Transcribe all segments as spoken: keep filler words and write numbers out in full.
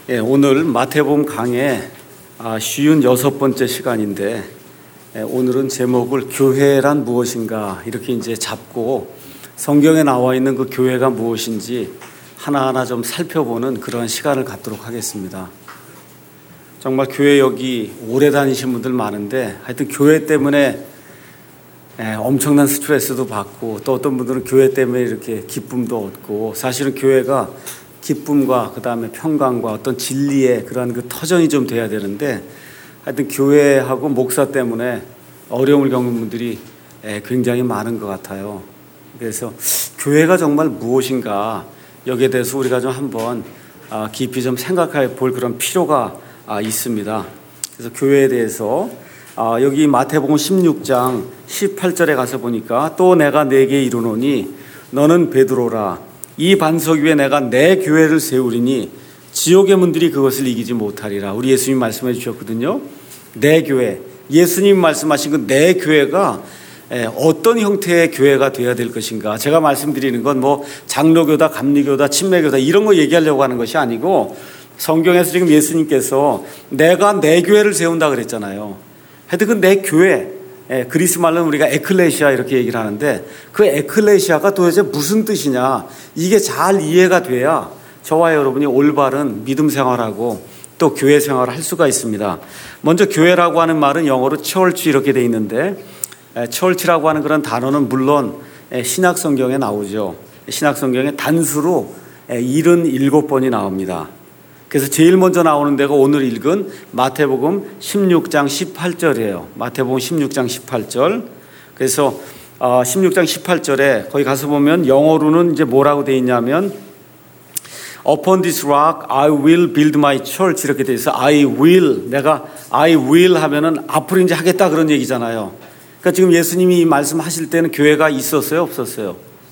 예, 오늘 마태복음 강의 쉬운 여섯 번째 시간인데 예, 오늘은 제목을 교회란 무엇인가 이렇게 이제 잡고 성경에 나와 있는 그 교회가 무엇인지 하나하나 좀 살펴보는 그런 시간을 갖도록 하겠습니다. 정말 교회 여기 오래 다니신 분들 많은데 하여튼 교회 때문에 예, 엄청난 스트레스도 받고 또 어떤 분들은 교회 때문에 이렇게 기쁨도 얻고 사실은 교회가 기쁨과 그 다음에 평강과 어떤 진리의 그러한 그 터전이 좀 돼야 되는데 하여튼 교회하고 목사 때문에 어려움을 겪는 분들이 굉장히 많은 것 같아요. 그래서 교회가 정말 무엇인가 여기에 대해서 우리가 좀 한번 깊이 좀 생각해 볼 그런 필요가 있습니다. 그래서 교회에 대해서 여기 마태복음 십육 장 십팔 절에 가서 보니까 또 내가 네게 이르노니 너는 베드로라 이 반석 위에 내가 내 교회를 세우리니 지옥의 문들이 그것을 이기지 못하리라. 우리 예수님 말씀해 주셨거든요. 내 교회, 예수님 말씀하신 그 내 교회가 어떤 형태의 교회가 되어야 될 것인가. 제가 말씀드리는 건 뭐 장로교다, 감리교다, 침례교다 이런 거 얘기하려고 하는 것이 아니고 성경에서 지금 예수님께서 내가 내 교회를 세운다 그랬잖아요. 하여튼 그 내 교회, 예, 그리스 말로는 우리가 에클레시아 이렇게 얘기를 하는데 그 에클레시아가 도대체 무슨 뜻이냐 이게 잘 이해가 돼야 저와 여러분이 올바른 믿음 생활하고 또 교회 생활을 할 수가 있습니다. 먼저 교회라고 하는 말은 영어로 church 이렇게 돼 있는데 예, church라고 하는 그런 단어는 물론 예, 신약 성경에 나오죠. 신약 성경에 단수로 예, 칠십칠 번이 나옵니다. 그래서 제일 먼저 나오는 데가 오늘 읽은 마태복음 십육 장 십팔 절이에요. 마태복음 십육 장 십팔 절. 그래서 십육 장 십팔 절에 거기 가서 보면 영어로는 이제 뭐라고 돼 있냐면 Upon this rock I will build my church 이렇게 돼 있어. I will 내가 I will 하면은 앞으로 이제 하겠다 그런 얘기잖아요. 그러니까 지금 예수님이 이 말씀하실 때는 교회가 있었어요, 없었어요?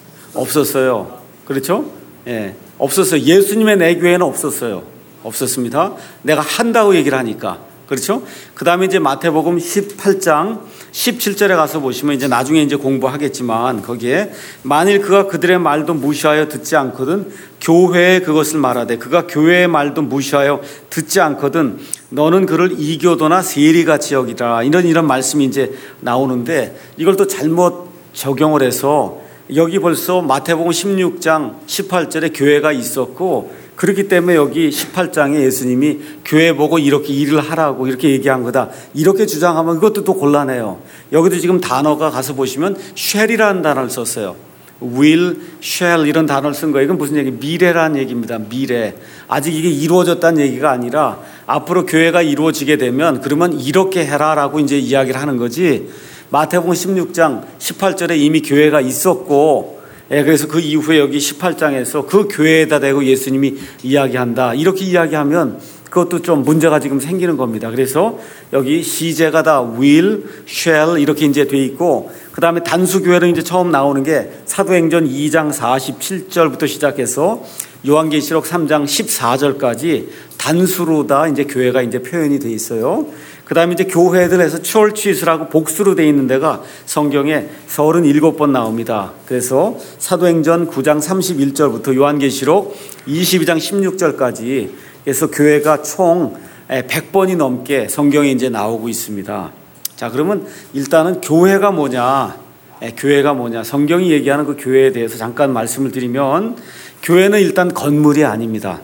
없었어요. 그렇죠? 예, 없었어요. 예수님의 내 교회는 없었어요. 없었습니다. 내가 한다고 얘기를 하니까. 그렇죠? 그 다음에 이제 마태복음 십팔 장 십칠 절에 가서 보시면 이제 나중에 이제 공부하겠지만 거기에 만일 그가 그들의 말도 무시하여 듣지 않거든 교회에 그것을 말하되 그가 교회의 말도 무시하여 듣지 않거든 너는 그를 이교도나 세리같이 여기라. 이런 이런 말씀이 이제 나오는데 이걸 또 잘못 적용을 해서 여기 벌써 마태복음 십육 장 십팔 절에 교회가 있었고 그렇기 때문에 여기 십팔 장에 예수님이 교회 보고 이렇게 일을 하라고 이렇게 얘기한 거다. 이렇게 주장하면 이것도 또 곤란해요. 여기도 지금 단어가 가서 보시면 shall이라는 단어를 썼어요. will, shall 이런 단어를 쓴 거예요. 이건 무슨 얘기? 미래라는 얘기입니다. 미래. 아직 이게 이루어졌다는 얘기가 아니라 앞으로 교회가 이루어지게 되면 그러면 이렇게 해라라고 이제 이야기를 하는 거지. 마태복음 십육 장 십팔 절에 이미 교회가 있었고 예, 그래서 그 이후에 여기 십팔 장에서 그 교회에다 대고 예수님이 이야기한다. 이렇게 이야기하면 그것도 좀 문제가 지금 생기는 겁니다. 그래서 여기 시제가 다 will, shall 이렇게 이제 돼 있고 그 다음에 단수 교회는 이제 처음 나오는 게 사도행전 이 장 사십칠 절부터 시작해서 요한계시록 삼 장 십사 절까지 단수로 다 이제 교회가 이제 표현이 돼 있어요. 그 다음에 이제 교회들에서 churches라고 복수로 되어 있는 데가 성경에 서른일곱 번 나옵니다. 그래서 사도행전 구 장 삼십일 절부터 요한계시록 이십이 장 십육 절까지 그래서 교회가 총 백 번이 넘게 성경에 이제 나오고 있습니다. 자, 그러면 일단은 교회가 뭐냐? 교회가 뭐냐? 성경이 얘기하는 그 교회에 대해서 잠깐 말씀을 드리면 교회는 일단 건물이 아닙니다.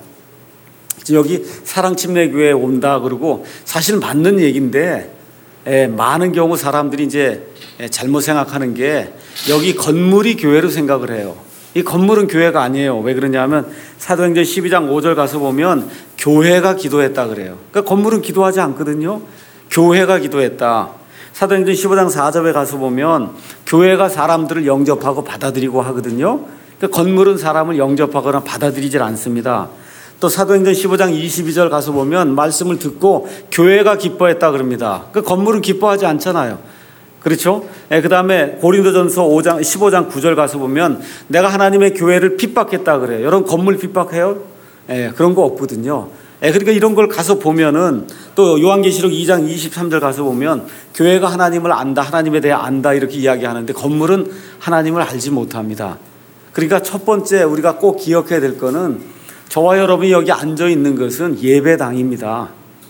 여기 사랑침례교회에 온다 그러고 사실 맞는 얘기인데 에, 많은 경우 사람들이 이제 잘못 생각하는 게 여기 건물이 교회로 생각을 해요. 이 건물은 교회가 아니에요. 왜 그러냐면 사도행전 십이 장 오 절 가서 보면 교회가 기도했다 그래요. 그러니까 건물은 기도하지 않거든요. 교회가 기도했다. 사도행전 십오 장 사 절에 가서 보면 교회가 사람들을 영접하고 받아들이고 하거든요. 그러니까 건물은 사람을 영접하거나 받아들이질 않습니다. 또 사도행전 십오 장 이십이 절 가서 보면 말씀을 듣고 교회가 기뻐했다 그럽니다. 그 건물은 기뻐하지 않잖아요. 그렇죠? 예, 그 다음에 고린도전서 오 장 십오 장 구 절 가서 보면 내가 하나님의 교회를 핍박했다 그래요. 여러분 건물 핍박해요? 예, 그런 거 없거든요. 예, 그러니까 이런 걸 가서 보면은 또 요한계시록 이 장 이십삼 절 가서 보면 교회가 하나님을 안다, 하나님에 대해 안다 이렇게 이야기하는데 건물은 하나님을 알지 못합니다. 그러니까 첫 번째 우리가 꼭 기억해야 될 거는 저와 여러분이 여기 앉아 있는 것은 예배당입니다.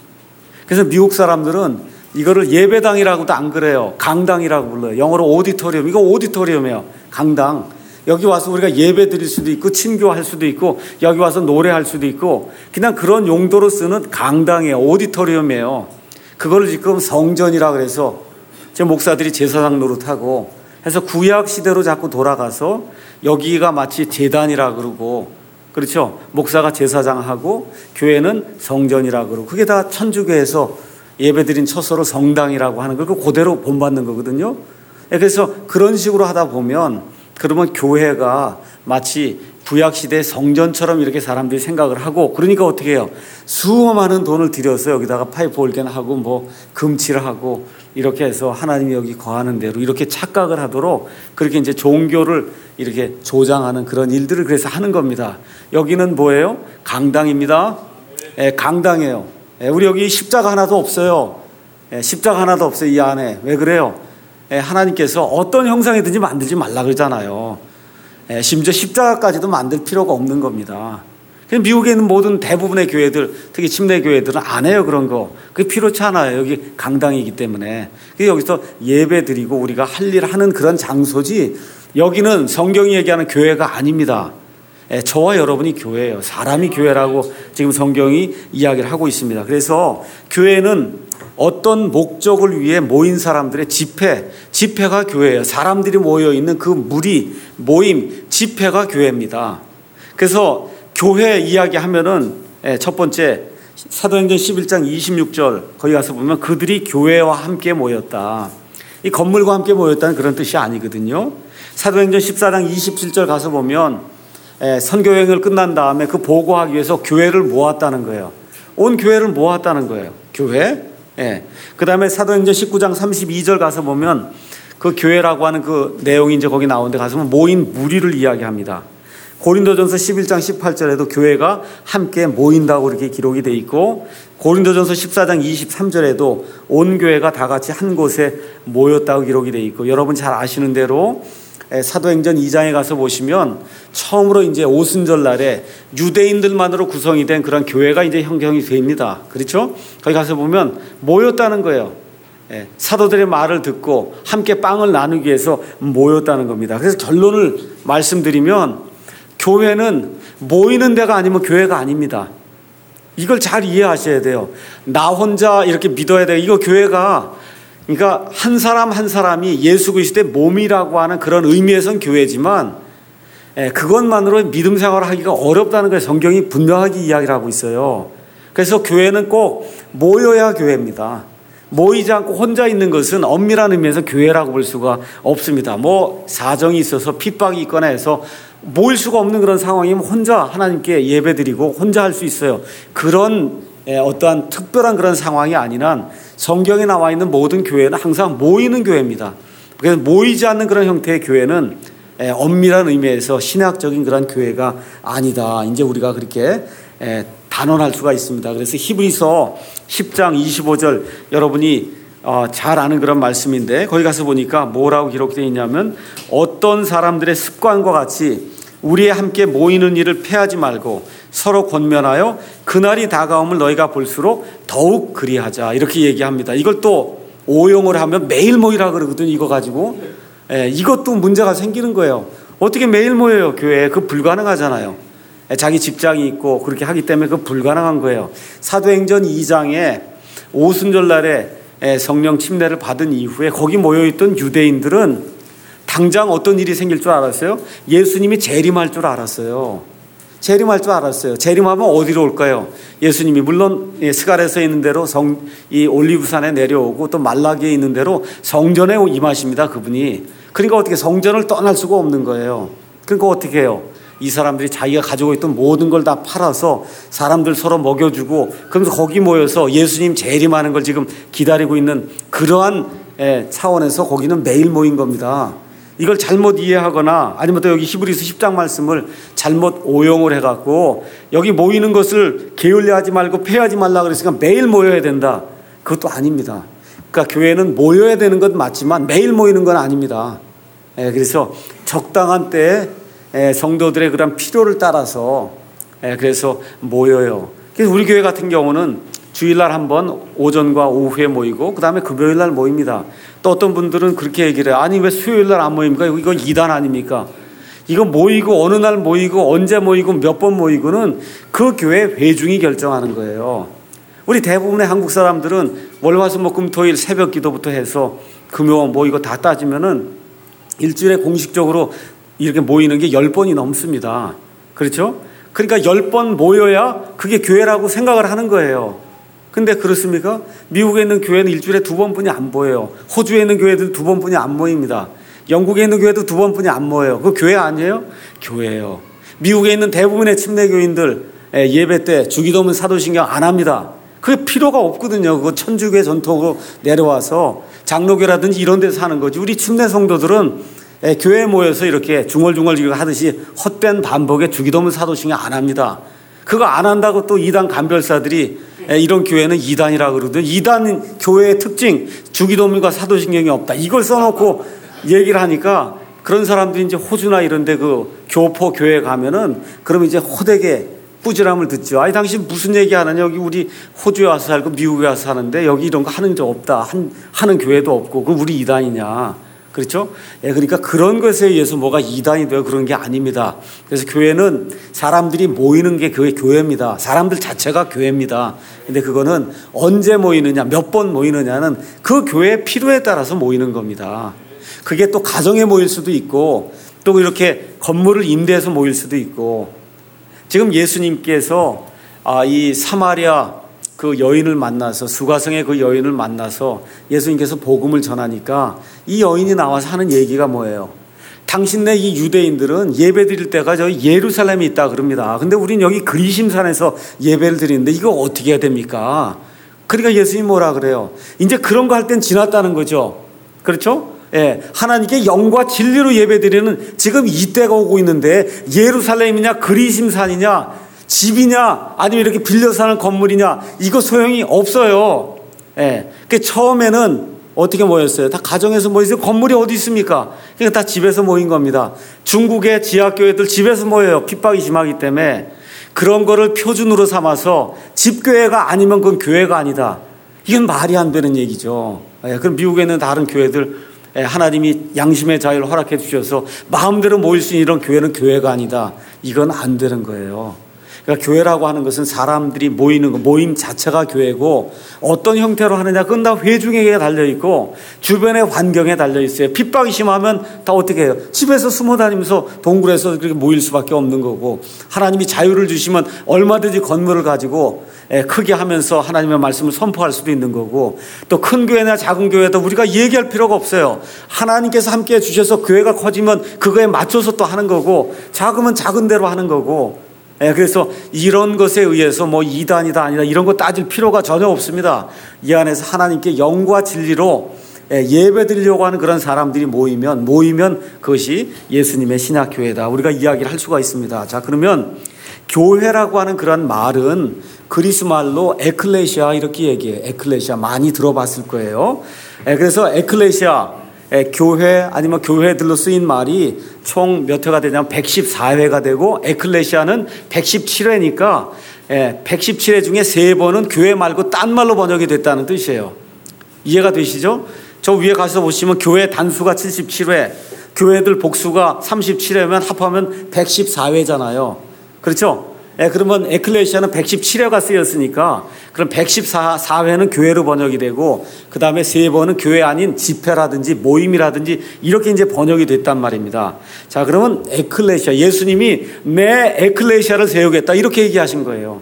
그래서 미국 사람들은 이거를 예배당이라고도 안 그래요. 강당이라고 불러요. 영어로 오디토리움. 이거 오디토리움이에요. 강당. 여기 와서 우리가 예배 드릴 수도 있고 친교할 수도 있고 여기 와서 노래할 수도 있고 그냥 그런 용도로 쓰는 강당이에요. 오디토리움이에요. 그걸 지금 성전이라 그래서 제 목사들이 제사장 노릇하고 해서 구약 시대로 자꾸 돌아가서 여기가 마치 제단이라 그러고 그렇죠. 목사가 제사장하고 교회는 성전이라 그러고 그게 다 천주교에서 예배드린 처소로 성당이라고 하는 걸 그대로 본받는 거거든요. 그래서 그런 식으로 하다 보면 그러면 교회가 마치 구약시대 성전처럼 이렇게 사람들이 생각을 하고 그러니까 어떻게 해요? 수많은 돈을 들여서 여기다가 파이프 올겐하고 뭐 금칠을 하고 이렇게 해서 하나님이 여기 거하는 대로 이렇게 착각을 하도록 그렇게 이제 종교를 이렇게 조장하는 그런 일들을 그래서 하는 겁니다. 여기는 뭐예요? 강당입니다. 예, 강당이에요. 예, 우리 여기 십자가 하나도 없어요. 예, 십자가 하나도 없어요. 이 안에. 왜 그래요? 예, 하나님께서 어떤 형상이든지 만들지 말라 그러잖아요. 예, 심지어 십자가까지도 만들 필요가 없는 겁니다. 미국에 있는 모든 대부분의 교회들, 특히 침례 교회들은 안 해요, 그런 거. 그게 필요치 않아요. 여기 강당이기 때문에. 여기서 예배 드리고 우리가 할 일 하는 그런 장소지 여기는 성경이 얘기하는 교회가 아닙니다. 예, 저와 여러분이 교회예요. 사람이 교회라고 지금 성경이 이야기를 하고 있습니다. 그래서 교회는 어떤 목적을 위해 모인 사람들의 집회, 집회가 교회예요. 사람들이 모여있는 그 무리, 모임, 집회가 교회입니다. 그래서 교회 이야기하면은 첫 번째 사도행전 십일 장 이십육 절 거기 가서 보면 그들이 교회와 함께 모였다. 이 건물과 함께 모였다는 그런 뜻이 아니거든요. 사도행전 십사 장 이십칠 절 가서 보면 선교여행을 끝난 다음에 그 보고하기 위해서 교회를 모았다는 거예요. 온 교회를 모았다는 거예요. 교회. 예. 그 다음에 사도행전 십구 장 삼십이 절 가서 보면 그 교회라고 하는 그 내용이 이제 거기 나오는데 가서 보면 모인 무리를 이야기합니다. 고린도전서 십일 장 십팔 절에도 교회가 함께 모인다고 이렇게 기록이 돼 있고 고린도전서 십사 장 이십삼 절에도 온 교회가 다 같이 한 곳에 모였다고 기록이 돼 있고 여러분 잘 아시는 대로 사도행전 이 장에 가서 보시면 처음으로 이제 오순절 날에 유대인들만으로 구성이 된 그런 교회가 이제 형성이 됩니다. 그렇죠? 거기 가서 보면 모였다는 거예요. 사도들의 말을 듣고 함께 빵을 나누기 위해서 모였다는 겁니다. 그래서 결론을 말씀드리면 교회는 모이는 데가 아니면 교회가 아닙니다. 이걸 잘 이해하셔야 돼요. 나 혼자 이렇게 믿어야 돼요. 이거 교회가 그러니까 한 사람 한 사람이 예수 그리스도의 몸이라고 하는 그런 의미에선 교회지만 그것만으로 믿음 생활을 하기가 어렵다는 걸 성경이 분명하게 이야기를 하고 있어요. 그래서 교회는 꼭 모여야 교회입니다. 모이지 않고 혼자 있는 것은 엄밀한 의미에서 교회라고 볼 수가 없습니다. 뭐 사정이 있어서 핍박이 있거나 해서 모일 수가 없는 그런 상황이면 혼자 하나님께 예배드리고 혼자 할 수 있어요. 그런 어떠한 특별한 그런 상황이 아니란 성경에 나와 있는 모든 교회는 항상 모이는 교회입니다. 그래서 모이지 않는 그런 형태의 교회는 엄밀한 의미에서 신학적인 그런 교회가 아니다. 이제 우리가 그렇게 단언할 수가 있습니다. 그래서 히브리서 십 장 이십오 절 여러분이 잘 아는 그런 말씀인데 거기 가서 보니까 뭐라고 기록되어 있냐면 어떤 사람들의 습관과 같이 우리의 함께 모이는 일을 패하지 말고 서로 권면하여 그날이 다가옴을 너희가 볼수록 더욱 그리하자 이렇게 얘기합니다. 이걸 또 오용을 하면 매일 모이라 그러거든요. 이거 가지고 예, 이것도 문제가 생기는 거예요. 어떻게 매일 모여요 교회에? 그거 불가능하잖아요. 예, 자기 직장이 있고 그렇게 하기 때문에 그거 불가능한 거예요. 사도행전 이 장에 오순절 날에 성령 침례를 받은 이후에 거기 모여있던 유대인들은 당장 어떤 일이 생길 줄 알았어요? 예수님이 재림할 줄 알았어요. 재림할 줄 알았어요. 재림하면 어디로 올까요? 예수님이 물론 스가랴서에 있는 대로 성, 이 올리브산에 내려오고 또 말라기에 있는 대로 성전에 임하십니다. 그분이. 그러니까 어떻게 성전을 떠날 수가 없는 거예요. 그러니까 어떻게 해요? 이 사람들이 자기가 가지고 있던 모든 걸 다 팔아서 사람들 서로 먹여주고 그러면서 거기 모여서 예수님 재림하는 걸 지금 기다리고 있는 그러한 차원에서 거기는 매일 모인 겁니다. 이걸 잘못 이해하거나 아니면 또 여기 히브리서 십 장 말씀을 잘못 오용을 해갖고 여기 모이는 것을 게을리하지 말고 패하지 말라 그랬으니까 매일 모여야 된다. 그것도 아닙니다. 그러니까 교회는 모여야 되는 건 맞지만 매일 모이는 건 아닙니다. 그래서 적당한 때에 성도들의 그런 필요를 따라서 예, 그래서 모여요. 그래서 우리 교회 같은 경우는 주일날 한 번 오전과 오후에 모이고 그 다음에 금요일날 모입니다. 또 어떤 분들은 그렇게 얘기를 해요. 아니 왜 수요일날 안 모입니까? 이거 이단 아닙니까? 이거 모이고 어느 날 모이고 언제 모이고 몇 번 모이고는 그 교회 회중이 결정하는 거예요. 우리 대부분의 한국 사람들은 월화수목금토일 새벽 기도부터 해서 금요 모이고 다 따지면은 일주일에 공식적으로 이렇게 모이는 게 열 번이 넘습니다. 그렇죠? 그러니까 열 번 모여야 그게 교회라고 생각을 하는 거예요. 근데 그렇습니까? 미국에 있는 교회는 일주일에 두 번뿐이 안 모여요. 호주에 있는 교회도 두 번뿐이 안 모입니다. 영국에 있는 교회도 두 번뿐이 안 모여요. 그거 교회 아니에요? 교회예요. 미국에 있는 대부분의 침례교인들 예배 때 주기도문 사도신경 안 합니다. 그게 필요가 없거든요. 그거 천주교의 전통으로 내려와서 장로교라든지 이런 데서 하는 거지. 우리 침례 성도들은 교회에 모여서 이렇게 중얼중얼 하듯이 헛된 반복에 주기도문 사도신경 안 합니다. 그거 안 한다고 또 이단 간별사들이 이런 교회는 이단이라고 그러거든요. 이단 교회의 특징, 주기도문과 사도신경이 없다. 이걸 써놓고 얘기를 하니까 그런 사람들이 이제 호주나 이런 데 그 교포 교회 가면은 그럼 이제 호되게 꾸지람을 듣죠. 아니, 당신 무슨 얘기 하느냐. 여기 우리 호주에 와서 살고 미국에 와서 사는데 여기 이런 거 하는 적 없다. 한, 하는 교회도 없고. 그럼 우리 이단이냐. 그렇죠? 예, 그러니까 그런 것에 의해서 뭐가 이단이 되어 그런 게 아닙니다. 그래서 교회는 사람들이 모이는 게 교회, 교회입니다. 사람들 자체가 교회입니다. 근데 그거는 언제 모이느냐, 몇 번 모이느냐는 그 교회의 필요에 따라서 모이는 겁니다. 그게 또 가정에 모일 수도 있고 또 이렇게 건물을 임대해서 모일 수도 있고 지금 예수님께서 아, 이 사마리아 그 여인을 만나서 수가성의 그 여인을 만나서 예수님께서 복음을 전하니까 이 여인이 나와서 하는 얘기가 뭐예요? 당신네 이 유대인들은 예배 드릴 때가 저희 예루살렘에 있다 그럽니다. 근데 우린 여기 그리심산에서 예배를 드리는데 이거 어떻게 해야 됩니까? 그러니까 예수님이 뭐라 그래요? 이제 그런 거 할 땐 지났다는 거죠. 그렇죠? 예, 하나님께 영과 진리로 예배드리는 지금 이때가 오고 있는데 예루살렘이냐 그리심산이냐 집이냐 아니면 이렇게 빌려 사는 건물이냐 이거 소용이 없어요. 예, 그 처음에는 어떻게 모였어요? 다 가정에서 모였어요. 건물이 어디 있습니까? 그러니까 다 집에서 모인 겁니다. 중국의 지하교회들 집에서 모여요. 핍박이 심하기 때문에 그런 거를 표준으로 삼아서 집교회가 아니면 그건 교회가 아니다. 이건 말이 안 되는 얘기죠. 예, 그럼 미국에 있는 다른 교회들 하나님이 양심의 자유를 허락해 주셔서 마음대로 모일 수 있는 이런 교회는 교회가 아니다. 이건 안 되는 거예요. 그러니까 교회라고 하는 것은 사람들이 모이는 거, 모임 자체가 교회고 어떤 형태로 하느냐 그건 다 회중에게 달려있고 주변의 환경에 달려있어요. 핍박이 심하면 다 어떻게 해요? 집에서 숨어 다니면서 동굴에서 그렇게 모일 수밖에 없는 거고 하나님이 자유를 주시면 얼마든지 건물을 가지고 크게 하면서 하나님의 말씀을 선포할 수도 있는 거고 또 큰 교회나 작은 교회도 우리가 얘기할 필요가 없어요. 하나님께서 함께 해주셔서 교회가 커지면 그거에 맞춰서 또 하는 거고 작으면 작은 대로 하는 거고 그래서 이런 것에 의해서 뭐 이단이다 아니다 이런 거 따질 필요가 전혀 없습니다. 이 안에서 하나님께 영과 진리로 예배 드리려고 하는 그런 사람들이 모이면 모이면 그것이 예수님의 신약교회다. 우리가 이야기를 할 수가 있습니다. 자, 그러면 교회라고 하는 그런 말은 그리스 말로 에클레시아 이렇게 얘기해요. 에클레시아 많이 들어봤을 거예요. 그래서 에클레시아 교회 아니면 교회들로 쓰인 말이 총 몇 회가 되냐면 백십사 회가 되고 에클레시아는 백십칠 회니까 백십칠 회 중에 세 번은 교회 말고 딴 말로 번역이 됐다는 뜻이에요. 이해가 되시죠? 저 위에 가서 보시면 교회 단수가 칠십칠 회, 교회들 복수가 삼십칠 회면 합하면 백십사 회잖아요. 그렇죠? 예, 그러면 에클레시아는 백십칠 회가 쓰였으니까 그럼 백십사 회는 교회로 번역이 되고 그 다음에 세 번은 교회 아닌 집회라든지 모임이라든지 이렇게 이제 번역이 됐단 말입니다. 자, 그러면 에클레시아, 예수님이 내 에클레시아를 세우겠다 이렇게 얘기하신 거예요.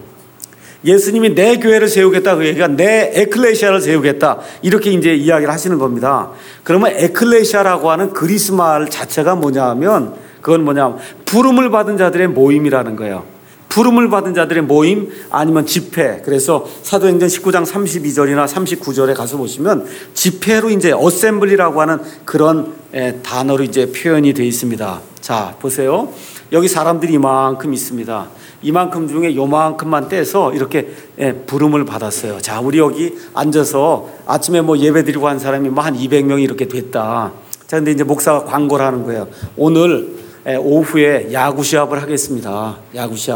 예수님이 내 교회를 세우겠다 그 얘기가 내 에클레시아를 세우겠다 이렇게 이제 이야기를 하시는 겁니다. 그러면 에클레시아라고 하는 그리스 말 자체가 뭐냐 하면 그건 뭐냐 하면 부름을 받은 자들의 모임이라는 거예요. 부름을 받은 자들의 모임 아니면 집회. 그래서 사도행전 십구 장 삼십이 절이나 삼십구 절에 가서 보시면 집회로 이제 어셈블리라고 하는 그런 단어로 이제 표현이 되어 있습니다. 자, 보세요. 여기 사람들이 이만큼 있습니다. 이만큼 중에 요만큼만 떼서 이렇게 부름을 받았어요. 자, 우리 여기 앉아서 아침에 뭐 예배 드리고 한 사람이 뭐 한 이백 명이 이렇게 됐다. 자, 근데 이제 목사가 광고를 하는 거예요. 오늘 오후에 야구 시합을 하겠습니다. 야구 시합.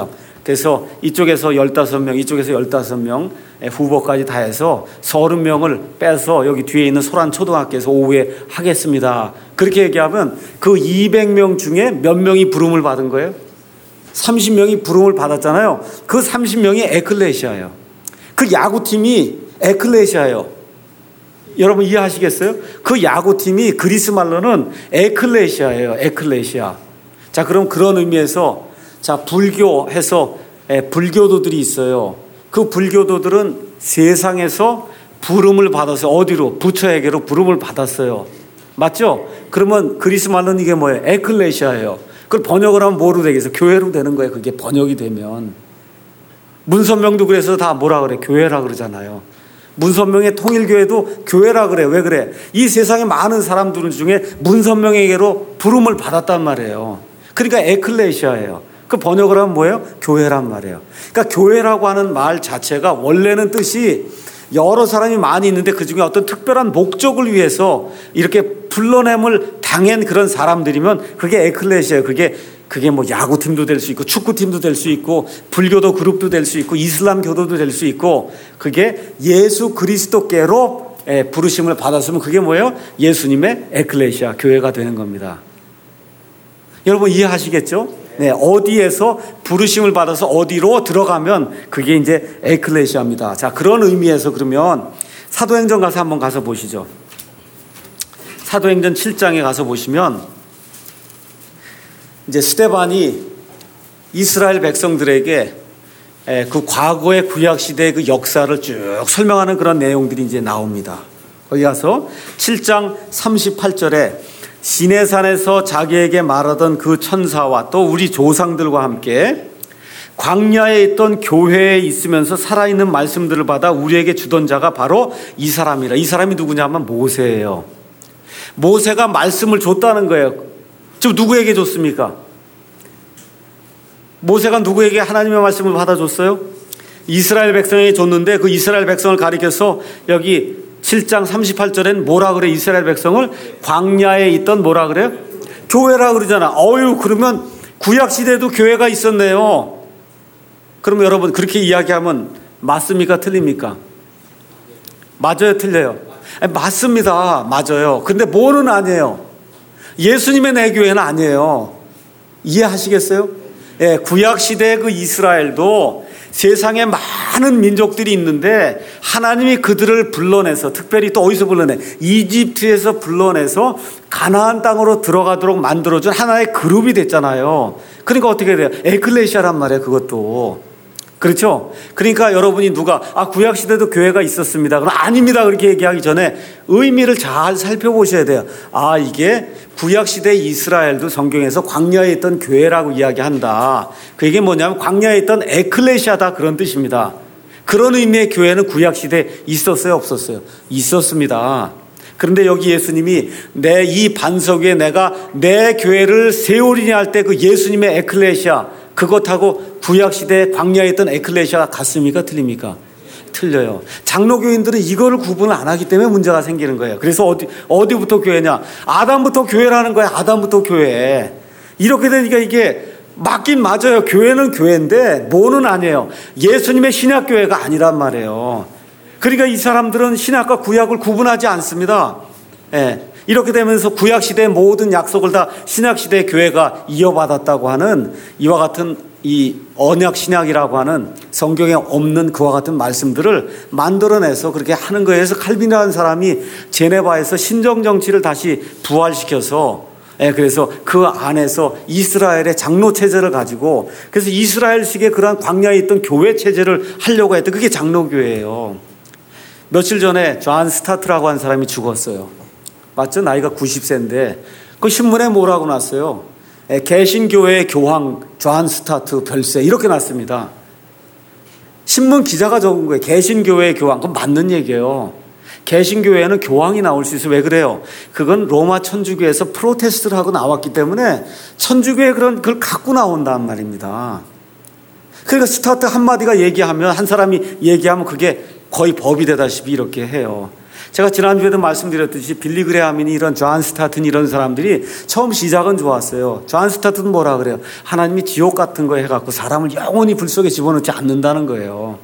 그래서 이쪽에서 열다섯 명, 이쪽에서 열다섯 명 후보까지 다 해서 서른 명을 빼서 여기 뒤에 있는 소란초등학교에서 오후에 하겠습니다. 그렇게 얘기하면 그 이백 명 중에 몇 명이 부름을 받은 거예요? 삼십 명이 부름을 받았잖아요. 그 삼십 명이 에클레시아예요. 그 야구팀이 에클레시아예요. 여러분 이해하시겠어요? 그 야구팀이 그리스 말로는 에클레시아예요. 에클레시아. 자, 그럼 그런 의미에서 자, 불교해서 에, 불교도들이 있어요. 그 불교도들은 세상에서 부름을 받아서 어디로? 부처에게로 부름을 받았어요. 맞죠? 그러면 그리스 말로는 이게 뭐예요? 에클레시아예요. 그걸 번역을 하면 뭐로 되겠어요? 교회로 되는 거예요. 그게 번역이 되면. 문선명도 그래서 다 뭐라 그래? 교회라 그러잖아요. 문선명의 통일교회도 교회라 그래. 왜 그래? 이 세상에 많은 사람들 중에 문선명에게로 부름을 받았단 말이에요. 그러니까 에클레시아예요. 그 번역을 하면 뭐예요? 교회란 말이에요. 그러니까 교회라고 하는 말 자체가 원래는 뜻이 여러 사람이 많이 있는데 그중에 어떤 특별한 목적을 위해서 이렇게 불러냄을 당한 그런 사람들이면 그게 에클레시아예요. 그게 그게 뭐 야구팀도 될 수 있고 축구팀도 될 수 있고 불교도 그룹도 될 수 있고 이슬람 교도도 될 수 있고 그게 예수 그리스도께로 부르심을 받았으면 그게 뭐예요? 예수님의 에클레시아 교회가 되는 겁니다. 여러분 이해하시겠죠? 네, 어디에서 부르심을 받아서 어디로 들어가면 그게 이제 에클레시아입니다. 자, 그런 의미에서 그러면 사도행전 가서 한번 가서 보시죠. 사도행전 칠 장에 가서 보시면 이제 스데반이 이스라엘 백성들에게 그 과거의 구약 시대의 그 역사를 쭉 설명하는 그런 내용들이 이제 나옵니다. 거기 가서 칠 장 삼십팔 절에 시내산에서 자기에게 말하던 그 천사와 또 우리 조상들과 함께 광야에 있던 교회에 있으면서 살아있는 말씀들을 받아 우리에게 주던 자가 바로 이 사람이라. 이 사람이 누구냐 하면 모세예요. 모세가 말씀을 줬다는 거예요. 지금 누구에게 줬습니까? 모세가 누구에게 하나님의 말씀을 받아줬어요? 이스라엘 백성에게 줬는데 그 이스라엘 백성을 가리켜서 여기 칠 장 삼십팔 절엔 뭐라 그래? 이스라엘 백성을 광야에 있던 뭐라 그래요? 교회라 그러잖아. 어유 그러면 구약 시대에도 교회가 있었네요. 그럼 여러분 그렇게 이야기하면 맞습니까? 틀립니까? 맞아요? 틀려요? 아니, 맞습니다. 맞아요. 근데 뭐는 아니에요. 예수님의 내 교회는 아니에요. 이해하시겠어요? 예, 구약 시대의 그 이스라엘도 세상에 많은 민족들이 있는데 하나님이 그들을 불러내서 특별히 또 어디서 불러내? 이집트에서 불러내서 가나안 땅으로 들어가도록 만들어준 하나의 그룹이 됐잖아요. 그러니까 어떻게 돼요? 에클레시아란 말이에요. 그것도. 그렇죠? 그러니까 여러분이 누가 아 구약 시대도 교회가 있었습니다. 그럼 아닙니다. 그렇게 얘기하기 전에 의미를 잘 살펴보셔야 돼요. 아 이게 구약 시대 이스라엘도 성경에서 광야에 있던 교회라고 이야기한다. 그게 뭐냐면 광야에 있던 에클레시아다 그런 뜻입니다. 그런 의미의 교회는 구약 시대에 있었어요? 없었어요? 있었습니다. 그런데 여기 예수님이 내 이 반석 위에 내가 내 교회를 세우리니 할 때 그 예수님의 에클레시아 그것하고 구약시대에 광야에 있던 에클레시아가 같습니까? 틀립니까? 틀려요. 장로교인들은 이거를 구분을 안 하기 때문에 문제가 생기는 거예요. 그래서 어디, 어디부터 교회냐? 아담부터 교회라는 거예요. 아담부터 교회. 이렇게 되니까 이게 맞긴 맞아요. 교회는 교회인데 뭐는 아니에요. 예수님의 신약교회가 아니란 말이에요. 그러니까 이 사람들은 신약과 구약을 구분하지 않습니다. 예. 이렇게 되면서 구약시대의 모든 약속을 다 신약시대의 교회가 이어받았다고 하는 이와 같은 이 언약신약이라고 하는 성경에 없는 그와 같은 말씀들을 만들어내서 그렇게 하는 거에 의해서 칼빈이라는 사람이 제네바에서 신정정치를 다시 부활시켜서 예, 그래서 그 안에서 이스라엘의 장로 체제를 가지고 그래서 이스라엘식의 그러한 광야에 있던 교회 체제를 하려고 했던 그게 장로교회예요. 며칠 전에 존 스타트라고 하는 사람이 죽었어요. 맞죠? 나이가 구십 세인데 그 신문에 뭐라고 났어요? 개신교회의 교황 존 스타트 별세 이렇게 났습니다. 신문 기자가 적은 거예요. 개신교회의 교황. 그건 맞는 얘기예요. 개신교회에는 교황이 나올 수 있어요. 왜 그래요? 그건 로마 천주교에서 프로테스트를 하고 나왔기 때문에 천주교의 그런 걸 갖고 나온단 말입니다. 그러니까 스타트 한마디가 얘기하면 한 사람이 얘기하면 그게 거의 법이 되다시피 이렇게 해요. 제가 지난주에도 말씀드렸듯이 빌리 그레함이니 이런 존 스타튼 이런 사람들이 처음 시작은 좋았어요. 존 스타튼은 뭐라 그래요? 하나님이 지옥 같은 거 해갖고 사람을 영원히 불 속에 집어넣지 않는다는 거예요.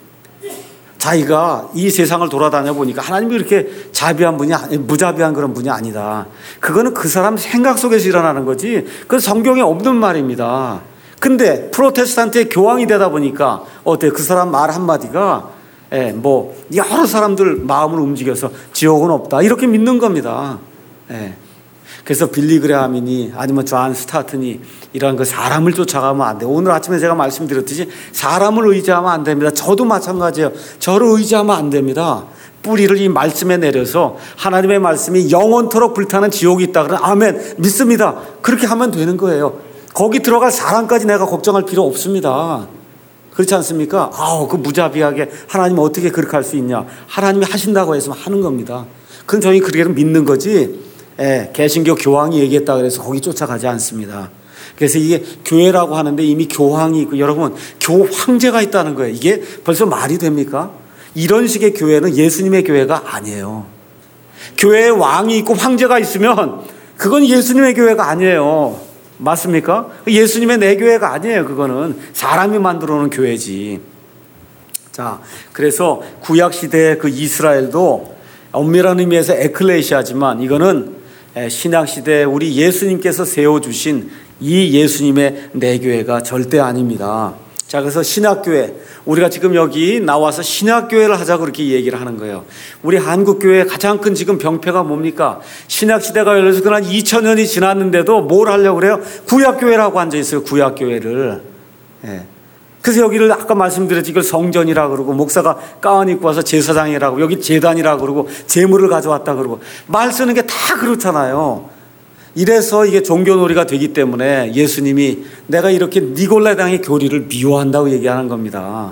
자기가 이 세상을 돌아다녀 보니까 하나님이 이렇게 자비한 분이 아니, 무자비한 그런 분이 아니다. 그거는 그 사람 생각 속에서 일어나는 거지 그건 성경에 없는 말입니다. 근데 프로테스탄트의 교황이 되다 보니까 어때? 그 사람 말 한마디가 예, 뭐 여러 사람들 마음을 움직여서 지옥은 없다 이렇게 믿는 겁니다. 예. 그래서 빌리 그레함이니 아니면 존 스타튼이 이런 그 사람을 쫓아가면 안 돼요. 오늘 아침에 제가 말씀드렸듯이 사람을 의지하면 안 됩니다. 저도 마찬가지예요. 저를 의지하면 안 됩니다. 뿌리를 이 말씀에 내려서 하나님의 말씀이 영원토록 불타는 지옥이 있다 그러면 아멘 믿습니다. 그렇게 하면 되는 거예요. 거기 들어갈 사람까지 내가 걱정할 필요 없습니다. 그렇지 않습니까? 아우 그 무자비하게 하나님 어떻게 그렇게 할 수 있냐. 하나님이 하신다고 해서 하는 겁니다. 그건 저희 그렇게 믿는 거지 예, 개신교 교황이 얘기했다 그래서 거기 쫓아가지 않습니다. 그래서 이게 교회라고 하는데 이미 교황이 있고 여러분 교황제가 있다는 거예요. 이게 벌써 말이 됩니까? 이런 식의 교회는 예수님의 교회가 아니에요. 교회에 왕이 있고 황제가 있으면 그건 예수님의 교회가 아니에요. 맞습니까? 예수님의 내 교회가 아니에요. 그거는 사람이 만들어 놓은 교회지. 자, 그래서 구약시대의 그 이스라엘도 엄밀한 의미에서 에클레시아지만 이거는 신약시대에 우리 예수님께서 세워주신 이 예수님의 내 교회가 절대 아닙니다. 자, 그래서 신약교회, 우리가 지금 여기 나와서 신약교회를 하자고 그렇게 얘기를 하는 거예요. 우리 한국교회의 가장 큰 지금 병폐가 뭡니까? 신약시대가 열려서 그한 이천 년이 지났는데도 뭘 하려고 그래요? 구약교회라고 앉아있어요. 구약교회를. 예. 그래서 여기를 아까 말씀드렸지 이걸 성전이라 그러고 목사가 가운 입고 와서 제사장이라고 여기 제단이라 그러고 제물을 가져왔다 그러고 말 쓰는 게 다 그렇잖아요. 이래서 이게 종교놀이가 되기 때문에 예수님이 내가 이렇게 니골라당의 교리를 미워한다고 얘기하는 겁니다.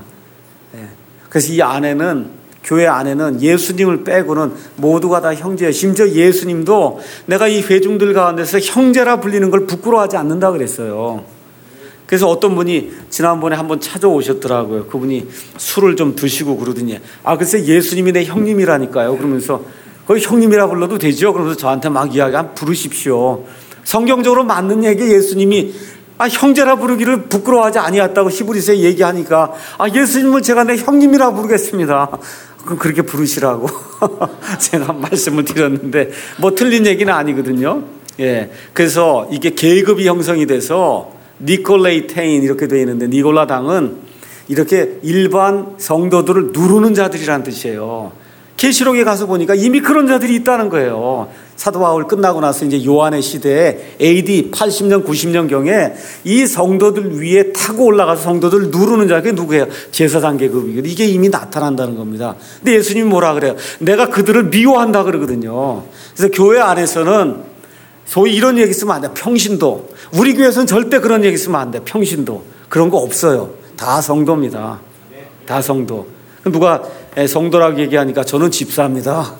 그래서 이 안에는 교회 안에는 예수님을 빼고는 모두가 다 형제예요. 심지어 예수님도 내가 이 회중들 가운데서 형제라 불리는 걸 부끄러워하지 않는다 그랬어요. 그래서 어떤 분이 지난번에 한번 찾아오셨더라고요. 그분이 술을 좀 드시고 그러더니 아 글쎄 예수님이 내 형님이라니까요. 그러면서 거기 형님이라 불러도 되죠. 그러면서 저한테 막 이야기 한 부르십시오. 성경적으로 맞는 얘기 예수님이 아 형제라 부르기를 부끄러워하지 아니었다고 히브리서에 얘기하니까 아 예수님을 제가 내 형님이라 부르겠습니다. 그럼 그렇게 부르시라고 제가 말씀을 드렸는데 뭐 틀린 얘기는 아니거든요. 예, 그래서 이게 계급이 형성이 돼서 니콜레이테인 이렇게 되어 있는데 니골라당은 이렇게 일반 성도들을 누르는 자들이란 뜻이에요. 계시록에 가서 보니까 이미 그런 자들이 있다는 거예요. 사도 바울 끝나고 나서 이제 요한의 시대에 에이디 팔십 년 구십 년경에 이 성도들 위에 타고 올라가서 성도들을 누르는 자가 누구예요? 제사장 계급이거든요. 이게 이미 나타난다는 겁니다. 근데 예수님이 뭐라 그래요? 내가 그들을 미워한다 그러거든요. 그래서 교회 안에서는 소위 이런 얘기 쓰면 안 돼. 평신도. 우리 교회에서는 절대 그런 얘기 쓰면 안 돼. 평신도. 그런 거 없어요. 다 성도입니다. 다 성도. 누가 성도라고 얘기하니까 저는 집사입니다.